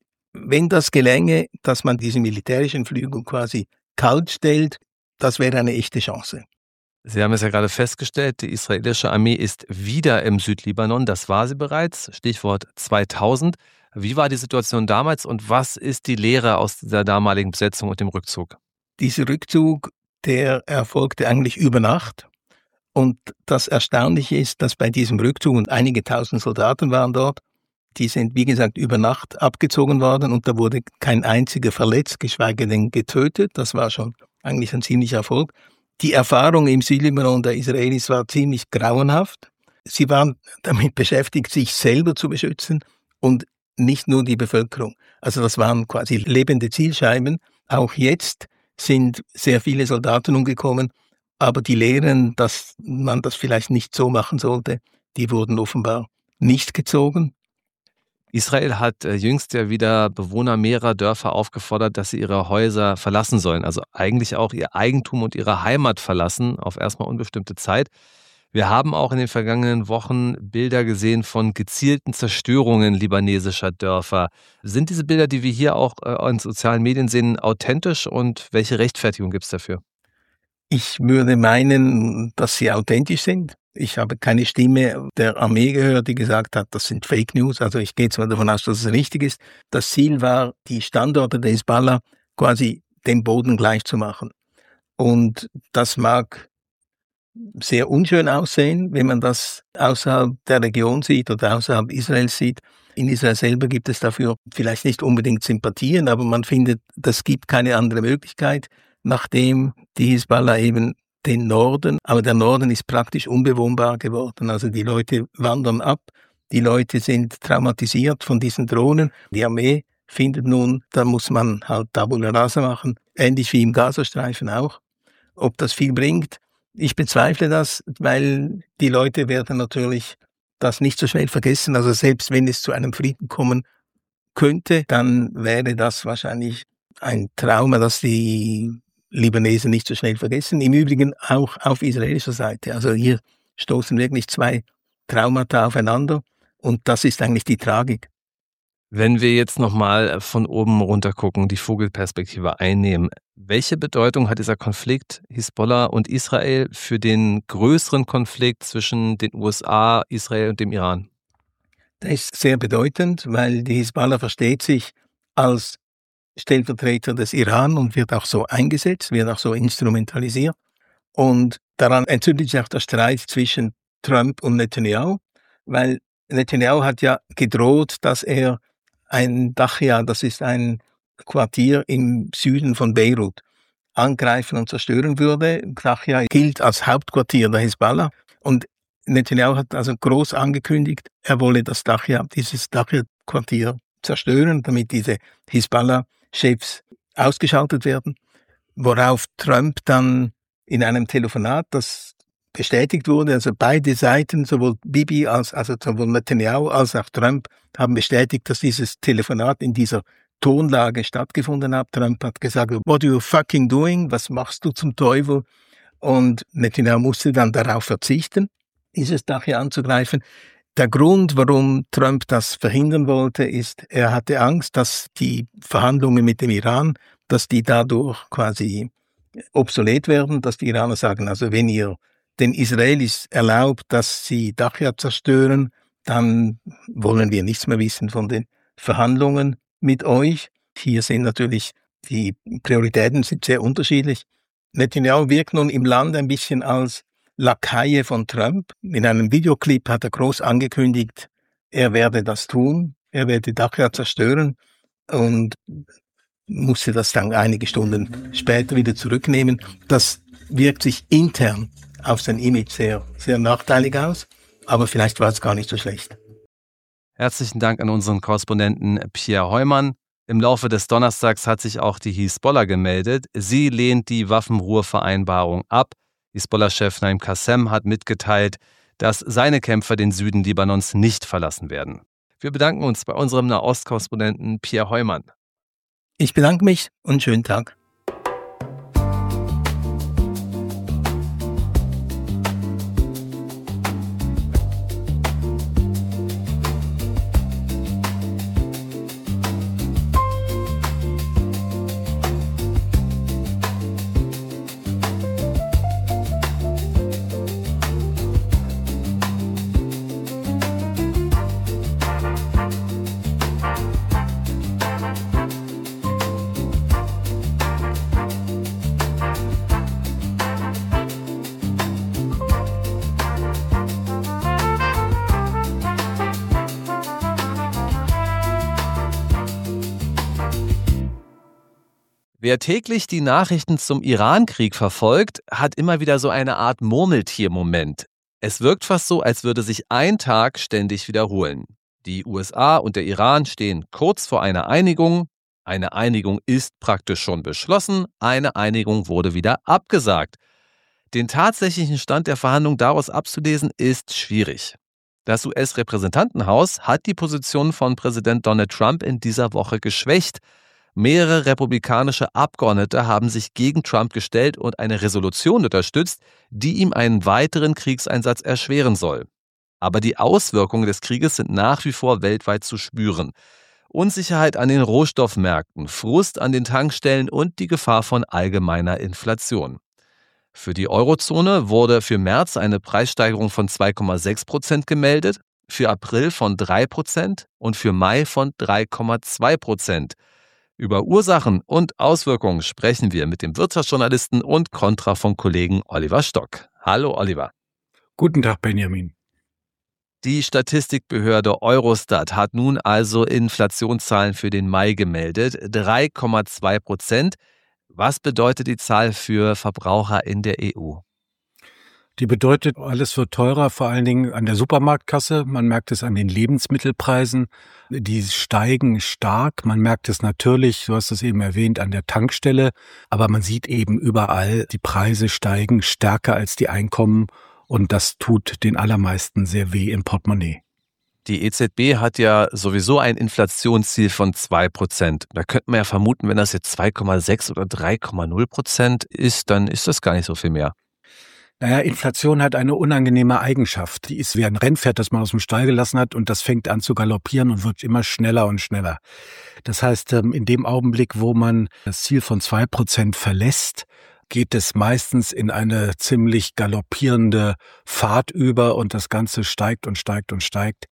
Wenn das gelänge, dass man diese militärischen Flügel quasi kalt stellt, das wäre eine echte Chance. Sie haben es ja gerade festgestellt, die israelische Armee ist wieder im Südlibanon. Das war sie bereits, Stichwort 2000. Wie war die Situation damals und was ist die Lehre aus der damaligen Besetzung und dem Rückzug? Dieser Rückzug, der erfolgte eigentlich über Nacht. Und das Erstaunliche ist, dass bei diesem Rückzug, und einige tausend Soldaten waren dort, die sind, wie gesagt, über Nacht abgezogen worden und da wurde kein einziger verletzt, geschweige denn getötet. Das war schon eigentlich ein ziemlicher Erfolg. Die Erfahrung im Südlibanon der Israelis war ziemlich grauenhaft. Sie waren damit beschäftigt, sich selber zu beschützen und nicht nur die Bevölkerung. Also das waren quasi lebende Zielscheiben. Auch jetzt sind sehr viele Soldaten umgekommen, aber die Lehren, dass man das vielleicht nicht so machen sollte, die wurden offenbar nicht gezogen. Israel hat jüngst ja wieder Bewohner mehrerer Dörfer aufgefordert, dass sie ihre Häuser verlassen sollen. Also eigentlich auch ihr Eigentum und ihre Heimat verlassen, auf erstmal unbestimmte Zeit. Wir haben auch in den vergangenen Wochen Bilder gesehen von gezielten Zerstörungen libanesischer Dörfer. Sind diese Bilder, die wir hier auch in sozialen Medien sehen, authentisch und welche Rechtfertigung gibt es dafür? Ich würde meinen, dass sie authentisch sind. Ich habe keine Stimme der Armee gehört, die gesagt hat, das sind Fake News. Also ich gehe zwar davon aus, dass es richtig ist. Das Ziel war, die Standorte der Hisbollah quasi dem Boden gleich zu machen. Und das mag sehr unschön aussehen, wenn man das außerhalb der Region sieht oder außerhalb Israels sieht. In Israel selber gibt es dafür vielleicht nicht unbedingt Sympathien, aber man findet, das gibt keine andere Möglichkeit, nachdem die Hisbollah eben den Norden, aber der Norden ist praktisch unbewohnbar geworden. Also die Leute wandern ab, die Leute sind traumatisiert von diesen Drohnen. Die Armee findet nun, da muss man halt Tabula Rasa machen, ähnlich wie im Gazastreifen auch. Ob das viel bringt, ich bezweifle das, weil die Leute werden natürlich das nicht so schnell vergessen. Also selbst wenn es zu einem Frieden kommen könnte, dann wäre das wahrscheinlich ein Trauma, das die Libanesen nicht so schnell vergessen. Im Übrigen auch auf israelischer Seite. Also hier stoßen wirklich zwei Traumata aufeinander und das ist eigentlich die Tragik. Wenn wir jetzt nochmal von oben runter gucken, die Vogelperspektive einnehmen, welche Bedeutung hat dieser Konflikt Hisbollah und Israel für den größeren Konflikt zwischen den USA, Israel und dem Iran? Das ist sehr bedeutend, weil die Hisbollah versteht sich als Stellvertreter des Iran und wird auch so eingesetzt, wird auch so instrumentalisiert. Und daran entzündet sich auch der Streit zwischen Trump und Netanyahu, weil Netanyahu hat ja gedroht, dass er ein Dachia, das ist ein Quartier im Süden von Beirut, angreifen und zerstören würde. Dachia gilt als Hauptquartier der Hisbollah und Netanyahu hat also groß angekündigt, er wolle dieses Dachia-Quartier zerstören, damit diese Hisbollah-Chefs ausgeschaltet werden, worauf Trump dann in einem Telefonat, das bestätigt wurde, also beide Seiten, sowohl sowohl Netanyahu als auch Trump, haben bestätigt, dass dieses Telefonat in dieser Tonlage stattgefunden hat. Trump hat gesagt, what are you fucking doing? Was machst du zum Teufel? Und Netanyahu musste dann darauf verzichten, dieses Dachia anzugreifen. Der Grund, warum Trump das verhindern wollte, ist, er hatte Angst, dass die Verhandlungen mit dem Iran, dass die dadurch quasi obsolet werden, dass die Iraner sagen, also wenn ihr den Israelis erlaubt, dass sie Dachia zerstören, dann wollen wir nichts mehr wissen von den Verhandlungen mit euch. Hier sind natürlich die Prioritäten sind sehr unterschiedlich. Netanyahu wirkt nun im Land ein bisschen als Lakaie von Trump. In einem Videoclip hat er groß angekündigt, er werde das tun, er werde Dachia zerstören und musste das dann einige Stunden später wieder zurücknehmen. Das wirkt sich intern auf sein Image sehr, sehr nachteilig aus, aber vielleicht war es gar nicht so schlecht. Herzlichen Dank an unseren Korrespondenten Pierre Heumann. Im Laufe des Donnerstags hat sich auch die Hisbollah gemeldet. Sie lehnt die Waffenruhevereinbarung ab. Hisbollah-Chef Naim Qassem hat mitgeteilt, dass seine Kämpfer den Süden Libanons nicht verlassen werden. Wir bedanken uns bei unserem Nahostkorrespondenten Pierre Heumann. Ich bedanke mich und schönen Tag. Wer täglich die Nachrichten zum Iran-Krieg verfolgt, hat immer wieder so eine Art Murmeltier-Moment. Es wirkt fast so, als würde sich ein Tag ständig wiederholen. Die USA und der Iran stehen kurz vor einer Einigung. Eine Einigung ist praktisch schon beschlossen, eine Einigung wurde wieder abgesagt. Den tatsächlichen Stand der Verhandlungen daraus abzulesen, ist schwierig. Das US-Repräsentantenhaus hat die Position von Präsident Donald Trump in dieser Woche geschwächt. Mehrere republikanische Abgeordnete haben sich gegen Trump gestellt und eine Resolution unterstützt, die ihm einen weiteren Kriegseinsatz erschweren soll. Aber die Auswirkungen des Krieges sind nach wie vor weltweit zu spüren. Unsicherheit an den Rohstoffmärkten, Frust an den Tankstellen und die Gefahr von allgemeiner Inflation. Für die Eurozone wurde für März eine Preissteigerung von 2,6% gemeldet, für April von 3% und für Mai von 3,2%. Über Ursachen und Auswirkungen sprechen wir mit dem Wirtschaftsjournalisten und Kontrafunk-Kollegen Oliver Stock. Hallo Oliver. Guten Tag, Benjamin. Die Statistikbehörde Eurostat hat nun also Inflationszahlen für den Mai gemeldet, 3,2%. Was bedeutet die Zahl für Verbraucher in der EU? Die bedeutet, alles wird teurer, vor allen Dingen an der Supermarktkasse. Man merkt es an den Lebensmittelpreisen. Die steigen stark. Man merkt es natürlich, du hast es eben erwähnt, an der Tankstelle. Aber man sieht eben überall, die Preise steigen stärker als die Einkommen. Und das tut den allermeisten sehr weh im Portemonnaie. Die EZB hat ja sowieso ein Inflationsziel von 2%. Da könnte man ja vermuten, wenn das jetzt 2,6 oder 3,0% ist, dann ist das gar nicht so viel mehr. Naja, Inflation hat eine unangenehme Eigenschaft. Die ist wie ein Rennpferd, das man aus dem Stall gelassen hat und das fängt an zu galoppieren und wird immer schneller und schneller. Das heißt, in dem Augenblick, wo man das Ziel von 2% verlässt, geht es meistens in eine ziemlich galoppierende Fahrt über und das Ganze steigt und steigt und steigt.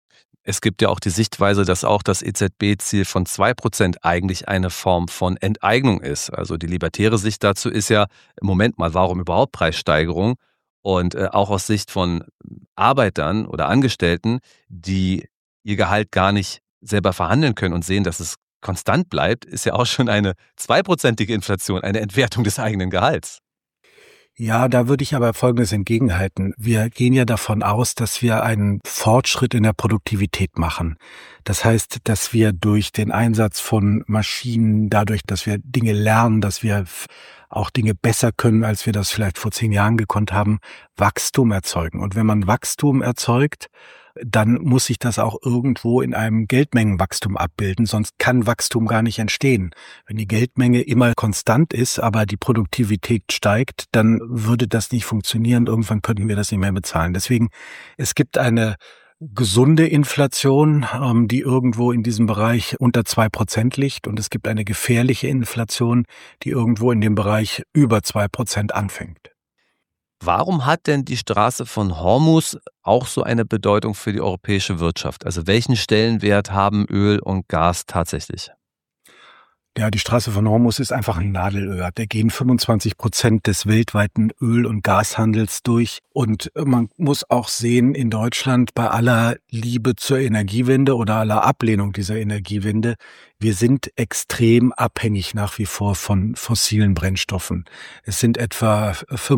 Es gibt ja auch die Sichtweise, dass auch das EZB-Ziel von 2% eigentlich eine Form von Enteignung ist. Also die libertäre Sicht dazu ist ja, Moment mal, warum überhaupt Preissteigerung? Und auch aus Sicht von Arbeitern oder Angestellten, die ihr Gehalt gar nicht selber verhandeln können und sehen, dass es konstant bleibt, ist ja auch schon eine 2%ige Inflation, eine Entwertung des eigenen Gehalts. Ja, da würde ich aber Folgendes entgegenhalten. Wir gehen ja davon aus, dass wir einen Fortschritt in der Produktivität machen. Das heißt, dass wir durch den Einsatz von Maschinen, dadurch, dass wir Dinge lernen, dass wir auch Dinge besser können, als wir das vielleicht vor 10 Jahren gekonnt haben, Wachstum erzeugen. Und wenn man Wachstum erzeugt, dann muss sich das auch irgendwo in einem Geldmengenwachstum abbilden, sonst kann Wachstum gar nicht entstehen. Wenn die Geldmenge immer konstant ist, aber die Produktivität steigt, dann würde das nicht funktionieren. Irgendwann könnten wir das nicht mehr bezahlen. Deswegen, es gibt eine gesunde Inflation, die irgendwo in diesem Bereich unter 2% liegt, und es gibt eine gefährliche Inflation, die irgendwo in dem Bereich über 2% anfängt. Warum hat denn die Straße von Hormuz auch so eine Bedeutung für die europäische Wirtschaft? Also welchen Stellenwert haben Öl und Gas tatsächlich? Ja, die Straße von Hormuz ist einfach ein Nadelöhr. Da gehen 25% des weltweiten Öl- und Gashandels durch. Und man muss auch sehen, in Deutschland, bei aller Liebe zur Energiewende oder aller Ablehnung dieser Energiewende, wir sind extrem abhängig nach wie vor von fossilen Brennstoffen. Es sind etwa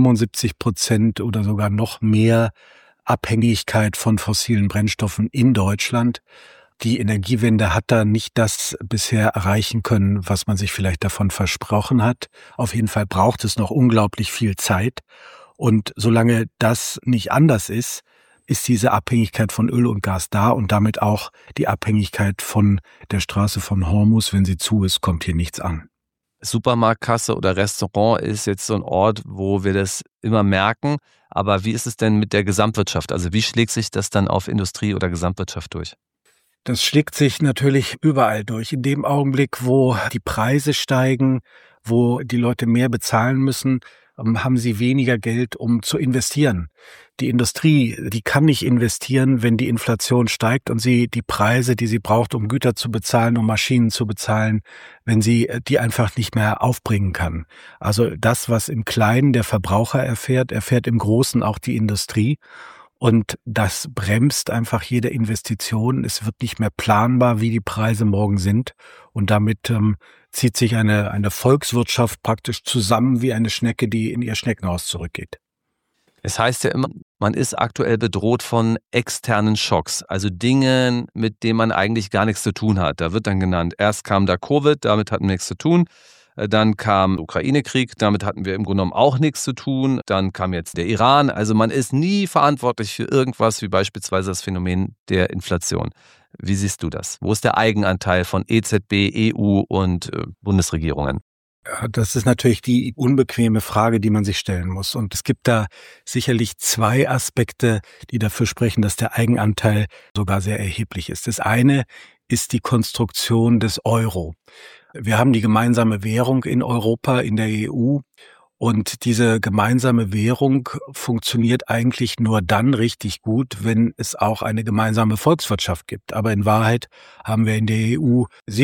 75% oder sogar noch mehr Abhängigkeit von fossilen Brennstoffen in Deutschland. Die Energiewende hat da nicht das bisher erreichen können, was man sich vielleicht davon versprochen hat. Auf jeden Fall braucht es noch unglaublich viel Zeit. Und solange das nicht anders ist, ist diese Abhängigkeit von Öl und Gas da und damit auch die Abhängigkeit von der Straße von Hormuz. Wenn sie zu ist, kommt hier nichts an. Supermarktkasse oder Restaurant ist jetzt so ein Ort, wo wir das immer merken. Aber wie ist es denn mit der Gesamtwirtschaft? Also wie schlägt sich das dann auf Industrie oder Gesamtwirtschaft durch? Das schlägt sich natürlich überall durch. In dem Augenblick, wo die Preise steigen, wo die Leute mehr bezahlen müssen, haben sie weniger Geld, um zu investieren. Die Industrie, die kann nicht investieren, wenn die Inflation steigt und sie die Preise, die sie braucht, um Güter zu bezahlen, um Maschinen zu bezahlen, wenn sie die einfach nicht mehr aufbringen kann. Also das, was im Kleinen der Verbraucher erfährt, erfährt im Großen auch die Industrie. Und das bremst einfach jede Investition. Es wird nicht mehr planbar, wie die Preise morgen sind. Und damit zieht sich eine Volkswirtschaft praktisch zusammen wie eine Schnecke, die in ihr Schneckenhaus zurückgeht. Es heißt ja immer, man ist aktuell bedroht von externen Schocks, also Dingen, mit denen man eigentlich gar nichts zu tun hat. Da wird dann genannt, erst kam da Covid, damit hatten wir nichts zu tun. Dann kam Ukraine-Krieg, damit hatten wir im Grunde genommen auch nichts zu tun. Dann kam jetzt der Iran. Also man ist nie verantwortlich für irgendwas, wie beispielsweise das Phänomen der Inflation. Wie siehst du das? Wo ist der Eigenanteil von EZB, EU und Bundesregierungen? Ja, das ist natürlich die unbequeme Frage, die man sich stellen muss. Und es gibt da sicherlich 2 Aspekte, die dafür sprechen, dass der Eigenanteil sogar sehr erheblich ist. Das eine ist die Konstruktion des Euro. Wir haben die gemeinsame Währung in Europa, in der EU, und diese gemeinsame Währung funktioniert eigentlich nur dann richtig gut, wenn es auch eine gemeinsame Volkswirtschaft gibt. Aber in Wahrheit haben wir in der EU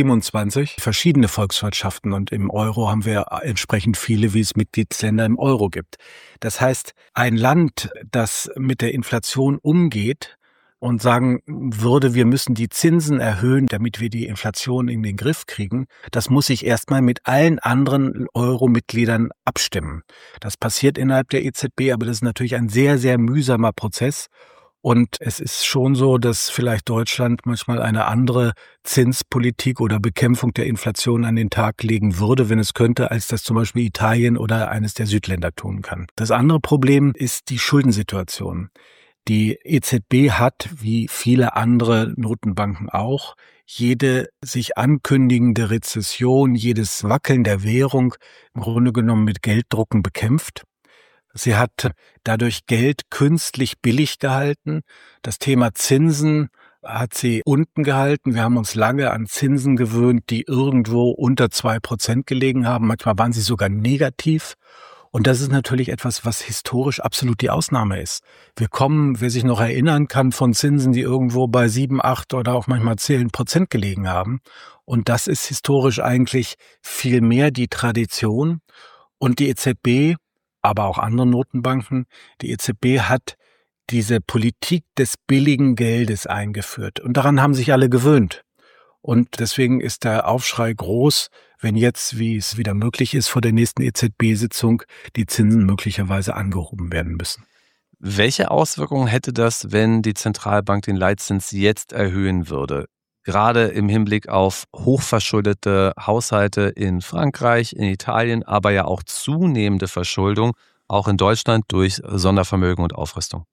27 verschiedene Volkswirtschaften und im Euro haben wir entsprechend viele, wie es Mitgliedsländer im Euro gibt. Das heißt, ein Land, das mit der Inflation umgeht und sagen würde, wir müssen die Zinsen erhöhen, damit wir die Inflation in den Griff kriegen, das muss sich erstmal mit allen anderen Euro-Mitgliedern abstimmen. Das passiert innerhalb der EZB, aber das ist natürlich ein sehr, sehr mühsamer Prozess. Und es ist schon so, dass vielleicht Deutschland manchmal eine andere Zinspolitik oder Bekämpfung der Inflation an den Tag legen würde, wenn es könnte, als das zum Beispiel Italien oder eines der Südländer tun kann. Das andere Problem ist die Schuldensituation. Die EZB hat, wie viele andere Notenbanken auch, jede sich ankündigende Rezession, jedes Wackeln der Währung im Grunde genommen mit Gelddrucken bekämpft. Sie hat dadurch Geld künstlich billig gehalten. Das Thema Zinsen hat sie unten gehalten. Wir haben uns lange an Zinsen gewöhnt, die irgendwo unter 2% gelegen haben. Manchmal waren sie sogar negativ. Und das ist natürlich etwas, was historisch absolut die Ausnahme ist. Wir kommen, wer sich noch erinnern kann, von Zinsen, die irgendwo bei 7, 8 oder auch manchmal 10% gelegen haben. Und das ist historisch eigentlich viel mehr die Tradition. Und die EZB, aber auch andere Notenbanken, die EZB hat diese Politik des billigen Geldes eingeführt. Und daran haben sich alle gewöhnt. Und deswegen ist der Aufschrei groß, wenn jetzt, wie es wieder möglich ist, vor der nächsten EZB-Sitzung die Zinsen möglicherweise angehoben werden müssen. Welche Auswirkungen hätte das, wenn die Zentralbank den Leitzins jetzt erhöhen würde? Gerade im Hinblick auf hochverschuldete Haushalte in Frankreich, in Italien, aber ja auch zunehmende Verschuldung, auch in Deutschland durch Sondervermögen und Aufrüstung.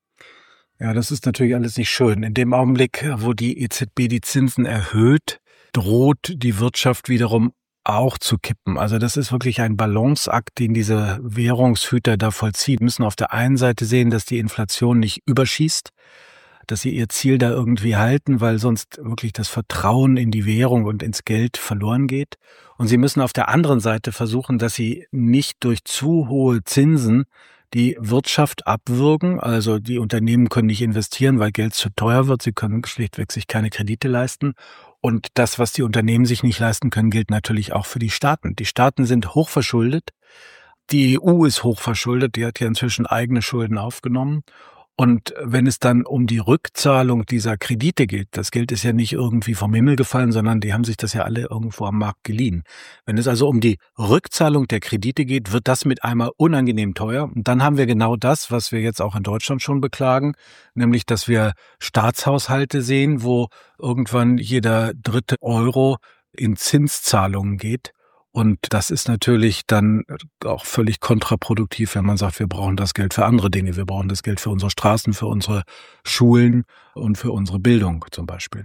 Ja, das ist natürlich alles nicht schön. In dem Augenblick, wo die EZB die Zinsen erhöht, droht die Wirtschaft wiederum auch zu kippen. Also das ist wirklich ein Balanceakt, den diese Währungshüter da vollziehen. Die müssen auf der einen Seite sehen, dass die Inflation nicht überschießt, dass sie ihr Ziel da irgendwie halten, weil sonst wirklich das Vertrauen in die Währung und ins Geld verloren geht. Und sie müssen auf der anderen Seite versuchen, dass sie nicht durch zu hohe Zinsen die Wirtschaft abwürgen. Also die Unternehmen können nicht investieren, weil Geld zu teuer wird. Sie können schlichtweg sich keine Kredite leisten. Und das, was die Unternehmen sich nicht leisten können, gilt natürlich auch für die Staaten. Die Staaten sind hochverschuldet. Die EU ist hochverschuldet. Die hat ja inzwischen eigene Schulden aufgenommen. Und wenn es dann um die Rückzahlung dieser Kredite geht, das Geld ist ja nicht irgendwie vom Himmel gefallen, sondern die haben sich das ja alle irgendwo am Markt geliehen. Wenn es also um die Rückzahlung der Kredite geht, wird das mit einmal unangenehm teuer. Und dann haben wir genau das, was wir jetzt auch in Deutschland schon beklagen, nämlich, dass wir Staatshaushalte sehen, wo irgendwann jeder dritte Euro in Zinszahlungen geht. Und das ist natürlich dann auch völlig kontraproduktiv, wenn man sagt, wir brauchen das Geld für andere Dinge. Wir brauchen das Geld für unsere Straßen, für unsere Schulen und für unsere Bildung zum Beispiel.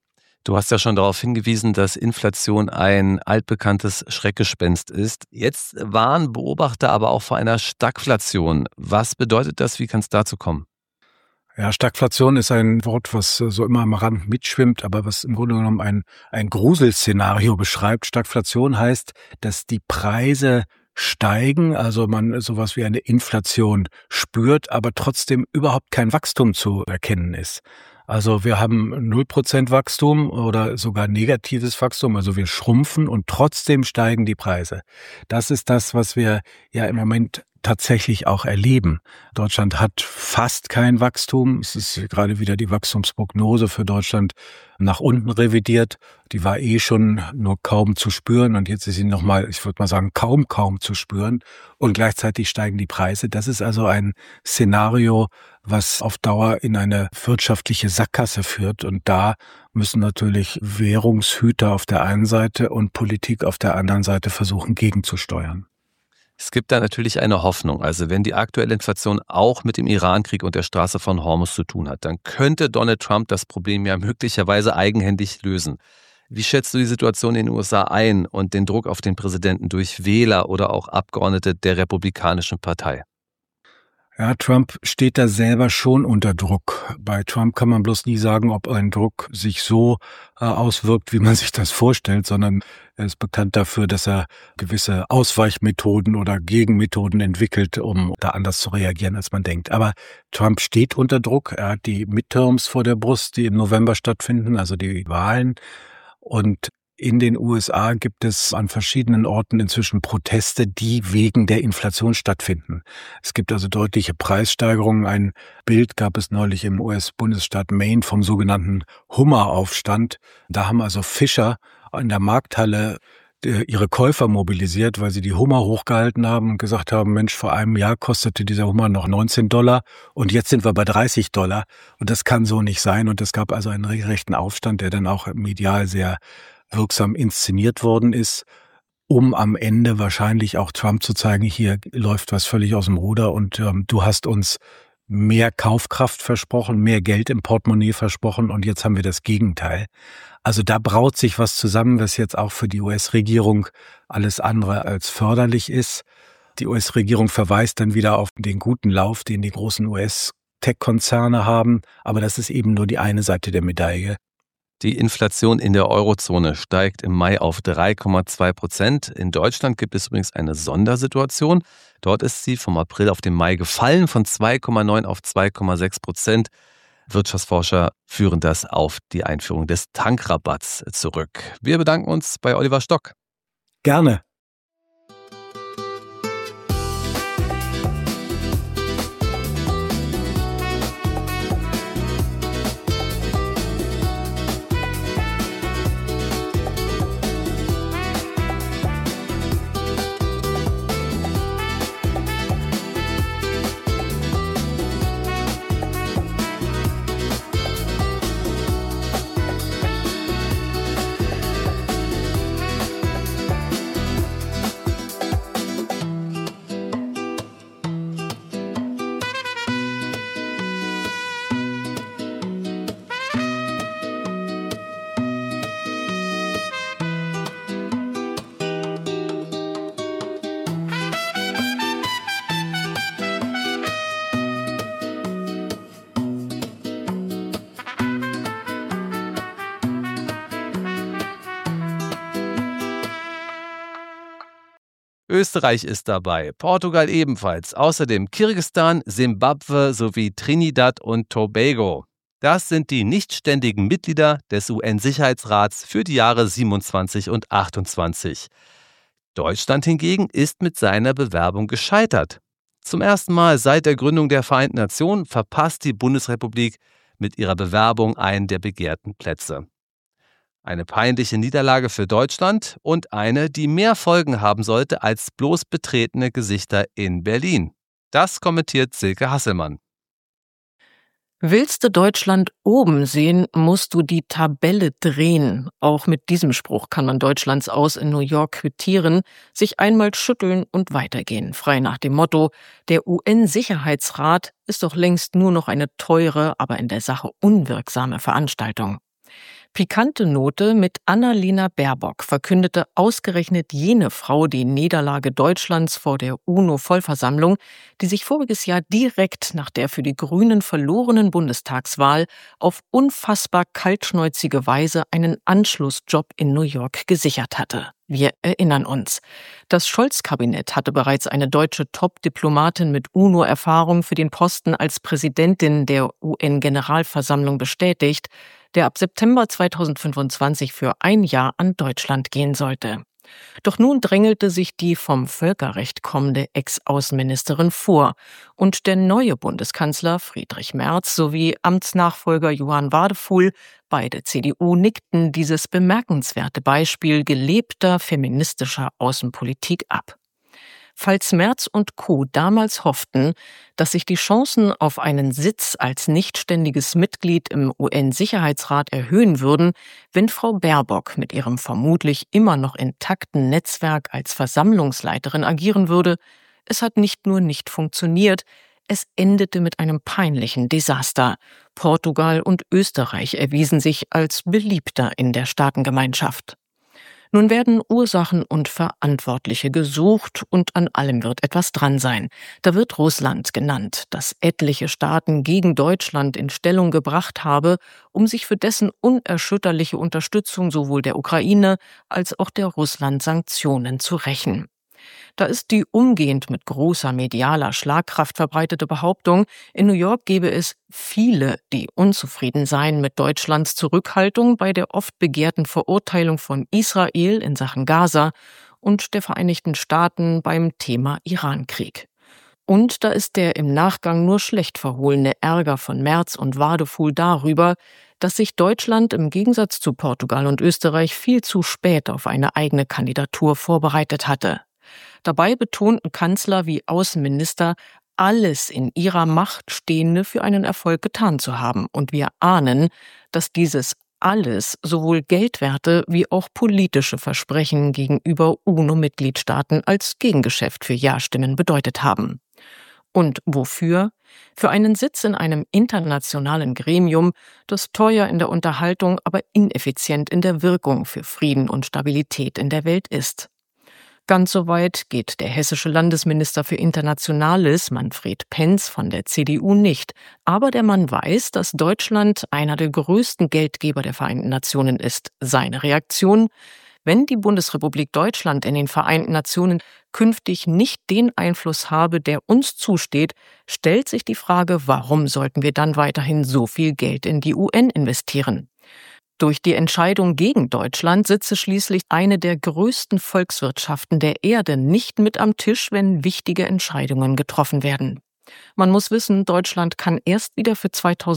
Du hast ja schon darauf hingewiesen, dass Inflation ein altbekanntes Schreckgespenst ist. Jetzt warnen Beobachter aber auch vor einer Stagflation. Was bedeutet das? Wie kann es dazu kommen? Ja, Stagflation ist ein Wort, was so immer am Rand mitschwimmt, aber was im Grunde genommen ein Gruselszenario beschreibt. Stagflation heißt, dass die Preise steigen, also man sowas wie eine Inflation spürt, aber trotzdem überhaupt kein Wachstum zu erkennen ist. Also wir haben 0% Wachstum oder sogar negatives Wachstum, also wir schrumpfen und trotzdem steigen die Preise. Das ist das, was wir ja im Moment tatsächlich auch erleben. Deutschland hat fast kein Wachstum. Es ist gerade wieder die Wachstumsprognose für Deutschland nach unten revidiert. Die war schon nur kaum zu spüren und jetzt ist sie nochmal, ich würde mal sagen, kaum zu spüren und gleichzeitig steigen die Preise. Das ist also ein Szenario, was auf Dauer in eine wirtschaftliche Sackgasse führt und da müssen natürlich Währungshüter auf der einen Seite und Politik auf der anderen Seite versuchen, gegenzusteuern. Es gibt da natürlich eine Hoffnung. Also wenn die aktuelle Inflation auch mit dem Iran-Krieg und der Straße von Hormuz zu tun hat, dann könnte Donald Trump das Problem ja möglicherweise eigenhändig lösen. Wie schätzt du die Situation in den USA ein und den Druck auf den Präsidenten durch Wähler oder auch Abgeordnete der Republikanischen Partei? Ja, Trump steht da selber schon unter Druck. Bei Trump kann man bloß nie sagen, ob ein Druck sich so auswirkt, wie man sich das vorstellt, sondern er ist bekannt dafür, dass er gewisse Ausweichmethoden oder Gegenmethoden entwickelt, um da anders zu reagieren, als man denkt. Aber Trump steht unter Druck. Er hat die Midterms vor der Brust, die im November stattfinden, also die Wahlen. Und in den USA gibt es an verschiedenen Orten inzwischen Proteste, die wegen der Inflation stattfinden. Es gibt also deutliche Preissteigerungen. Ein Bild gab es neulich im US-Bundesstaat Maine vom sogenannten Hummeraufstand. Da haben also Fischer in der Markthalle ihre Käufer mobilisiert, weil sie die Hummer hochgehalten haben und gesagt haben, Mensch, vor einem Jahr kostete dieser Hummer noch $19 und jetzt sind wir bei $30 und das kann so nicht sein. Und es gab also einen regelrechten Aufstand, der dann auch medial sehr wirksam inszeniert worden ist, um am Ende wahrscheinlich auch Trump zu zeigen, hier läuft was völlig aus dem Ruder und du hast uns mehr Kaufkraft versprochen, mehr Geld im Portemonnaie versprochen und jetzt haben wir das Gegenteil. Also da braut sich was zusammen, was jetzt auch für die US-Regierung alles andere als förderlich ist. Die US-Regierung verweist dann wieder auf den guten Lauf, den die großen US-Tech-Konzerne haben, aber das ist eben nur die eine Seite der Medaille. Die Inflation in der Eurozone steigt im Mai auf 3,2%. In Deutschland gibt es übrigens eine Sondersituation. Dort ist sie vom April auf den Mai gefallen, von 2,9 auf 2,6%. Wirtschaftsforscher führen das auf die Einführung des Tankrabatts zurück. Wir bedanken uns bei Oliver Stock. Gerne. Österreich ist dabei, Portugal ebenfalls, außerdem Kirgisistan, Simbabwe sowie Trinidad und Tobago. Das sind die nichtständigen Mitglieder des UN-Sicherheitsrats für die Jahre 27 und 28. Deutschland hingegen ist mit seiner Bewerbung gescheitert. Zum ersten Mal seit der Gründung der Vereinten Nationen verpasst die Bundesrepublik mit ihrer Bewerbung einen der begehrten Plätze. Eine peinliche Niederlage für Deutschland und eine, die mehr Folgen haben sollte als bloß betretene Gesichter in Berlin. Das kommentiert Silke Hasselmann. Willst du Deutschland oben sehen, musst du die Tabelle drehen. Auch mit diesem Spruch kann man Deutschlands Aus in New York quittieren, sich einmal schütteln und weitergehen. Frei nach dem Motto, der UN-Sicherheitsrat ist doch längst nur noch eine teure, aber in der Sache unwirksame Veranstaltung. Pikante Note: mit Annalena Baerbock verkündete ausgerechnet jene Frau die Niederlage Deutschlands vor der UNO-Vollversammlung, die sich voriges Jahr direkt nach der für die Grünen verlorenen Bundestagswahl auf unfassbar kaltschnäuzige Weise einen Anschlussjob in New York gesichert hatte. Wir erinnern uns. Das Scholz-Kabinett hatte bereits eine deutsche Top-Diplomatin mit UNO-Erfahrung für den Posten als Präsidentin der UN-Generalversammlung bestätigt, der ab September 2025 für ein Jahr an Deutschland gehen sollte. Doch nun drängelte sich die vom Völkerrecht kommende Ex-Außenministerin vor und der neue Bundeskanzler Friedrich Merz sowie Amtsnachfolger Johann Wadefuhl, beide CDU, nickten dieses bemerkenswerte Beispiel gelebter feministischer Außenpolitik ab. Falls Merz und Co. damals hofften, dass sich die Chancen auf einen Sitz als nichtständiges Mitglied im UN-Sicherheitsrat erhöhen würden, wenn Frau Baerbock mit ihrem vermutlich immer noch intakten Netzwerk als Versammlungsleiterin agieren würde, es hat nicht nur nicht funktioniert, es endete mit einem peinlichen Desaster. Portugal und Österreich erwiesen sich als beliebter in der Staatengemeinschaft. Nun werden Ursachen und Verantwortliche gesucht und an allem wird etwas dran sein. Da wird Russland genannt, das etliche Staaten gegen Deutschland in Stellung gebracht habe, um sich für dessen unerschütterliche Unterstützung sowohl der Ukraine als auch der Russland-Sanktionen zu rächen. Da ist die umgehend mit großer medialer Schlagkraft verbreitete Behauptung, in New York gebe es viele, die unzufrieden seien mit Deutschlands Zurückhaltung bei der oft begehrten Verurteilung von Israel in Sachen Gaza und der Vereinigten Staaten beim Thema Irankrieg. Und da ist der im Nachgang nur schlecht verhohlene Ärger von Merz und Wadefuhl darüber, dass sich Deutschland im Gegensatz zu Portugal und Österreich viel zu spät auf eine eigene Kandidatur vorbereitet hatte. Dabei betonten Kanzler wie Außenminister, alles in ihrer Macht Stehende für einen Erfolg getan zu haben. Und wir ahnen, dass dieses alles sowohl geldwerte wie auch politische Versprechen gegenüber UNO-Mitgliedstaaten als Gegengeschäft für Ja-Stimmen bedeutet haben. Und wofür? Für einen Sitz in einem internationalen Gremium, das teuer in der Unterhaltung, aber ineffizient in der Wirkung für Frieden und Stabilität in der Welt ist. Ganz so weit geht der hessische Landesminister für Internationales, Manfred Penz von der CDU, nicht. Aber der Mann weiß, dass Deutschland einer der größten Geldgeber der Vereinten Nationen ist. Seine Reaktion: Wenn die Bundesrepublik Deutschland in den Vereinten Nationen künftig nicht den Einfluss habe, der uns zusteht, stellt sich die Frage, warum sollten wir dann weiterhin so viel Geld in die UN investieren? Durch die Entscheidung gegen Deutschland sitze schließlich eine der größten Volkswirtschaften der Erde nicht mit am Tisch, wenn wichtige Entscheidungen getroffen werden. Man muss wissen, Deutschland kann erst wieder für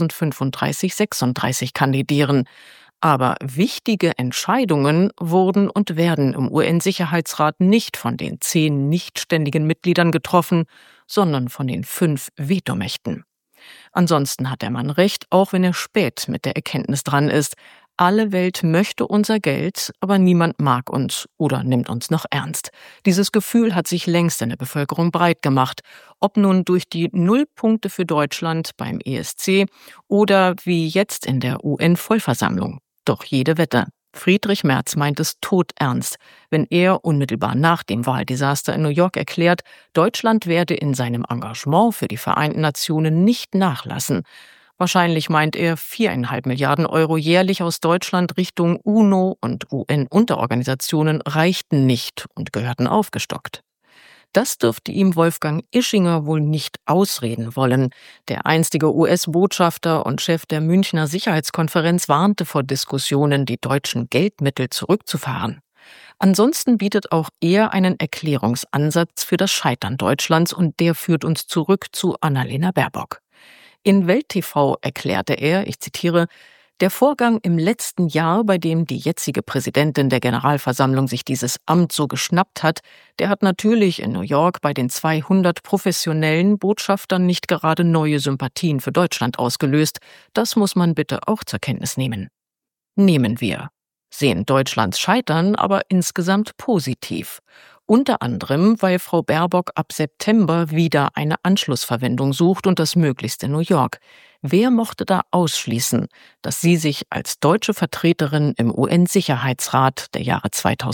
2035/36 kandidieren. Aber wichtige Entscheidungen wurden und werden im UN-Sicherheitsrat nicht von den 10 nichtständigen Mitgliedern getroffen, sondern von den 5 Vetomächten. Ansonsten hat der Mann recht, auch wenn er spät mit der Erkenntnis dran ist. Alle Welt möchte unser Geld, aber niemand mag uns oder nimmt uns noch ernst. Dieses Gefühl hat sich längst in der Bevölkerung breit gemacht. Ob nun durch die Nullpunkte für Deutschland beim ESC oder wie jetzt in der UN-Vollversammlung. Doch jede Wette: Friedrich Merz meint es todernst, wenn er unmittelbar nach dem Wahldesaster in New York erklärt, Deutschland werde in seinem Engagement für die Vereinten Nationen nicht nachlassen. Wahrscheinlich meint er, 4,5 Milliarden Euro jährlich aus Deutschland Richtung UNO und UN-Unterorganisationen reichten nicht und gehörten aufgestockt. Das dürfte ihm Wolfgang Ischinger wohl nicht ausreden wollen. Der einstige US-Botschafter und Chef der Münchner Sicherheitskonferenz warnte vor Diskussionen, die deutschen Geldmittel zurückzufahren. Ansonsten bietet auch er einen Erklärungsansatz für das Scheitern Deutschlands und der führt uns zurück zu Annalena Baerbock. In Welt TV erklärte er, ich zitiere, der Vorgang im letzten Jahr, bei dem die jetzige Präsidentin der Generalversammlung sich dieses Amt so geschnappt hat, der hat natürlich in New York bei den 200 professionellen Botschaftern nicht gerade neue Sympathien für Deutschland ausgelöst. Das muss man bitte auch zur Kenntnis nehmen. Nehmen wir. Sehen Deutschlands Scheitern aber insgesamt positiv. Unter anderem, weil Frau Baerbock ab September wieder eine Anschlussverwendung sucht und das möglichst in New York. Wer mochte da ausschließen, dass sie sich als deutsche Vertreterin im UN-Sicherheitsrat der Jahre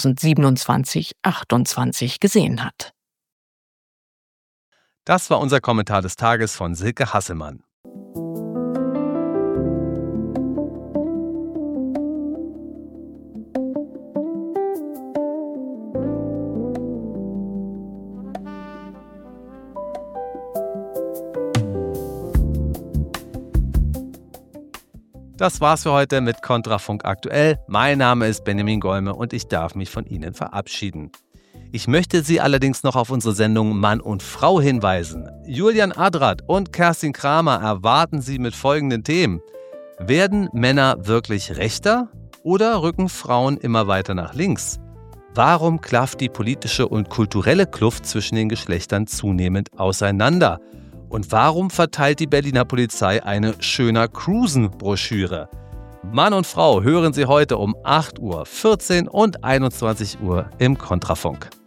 2027/28 gesehen hat? Das war unser Kommentar des Tages von Silke Hasselmann. Das war's für heute mit Kontrafunk aktuell. Mein Name ist Benjamin Golme und ich darf mich von Ihnen verabschieden. Ich möchte Sie allerdings noch auf unsere Sendung Mann und Frau hinweisen. Julian Adrat und Kerstin Kramer erwarten Sie mit folgenden Themen. Werden Männer wirklich rechter oder rücken Frauen immer weiter nach links? Warum klafft die politische und kulturelle Kluft zwischen den Geschlechtern zunehmend auseinander? Und warum verteilt die Berliner Polizei eine Schöner Cruisen-Broschüre? Mann und Frau hören Sie heute um 8 Uhr, 14 und 21 Uhr im Kontrafunk.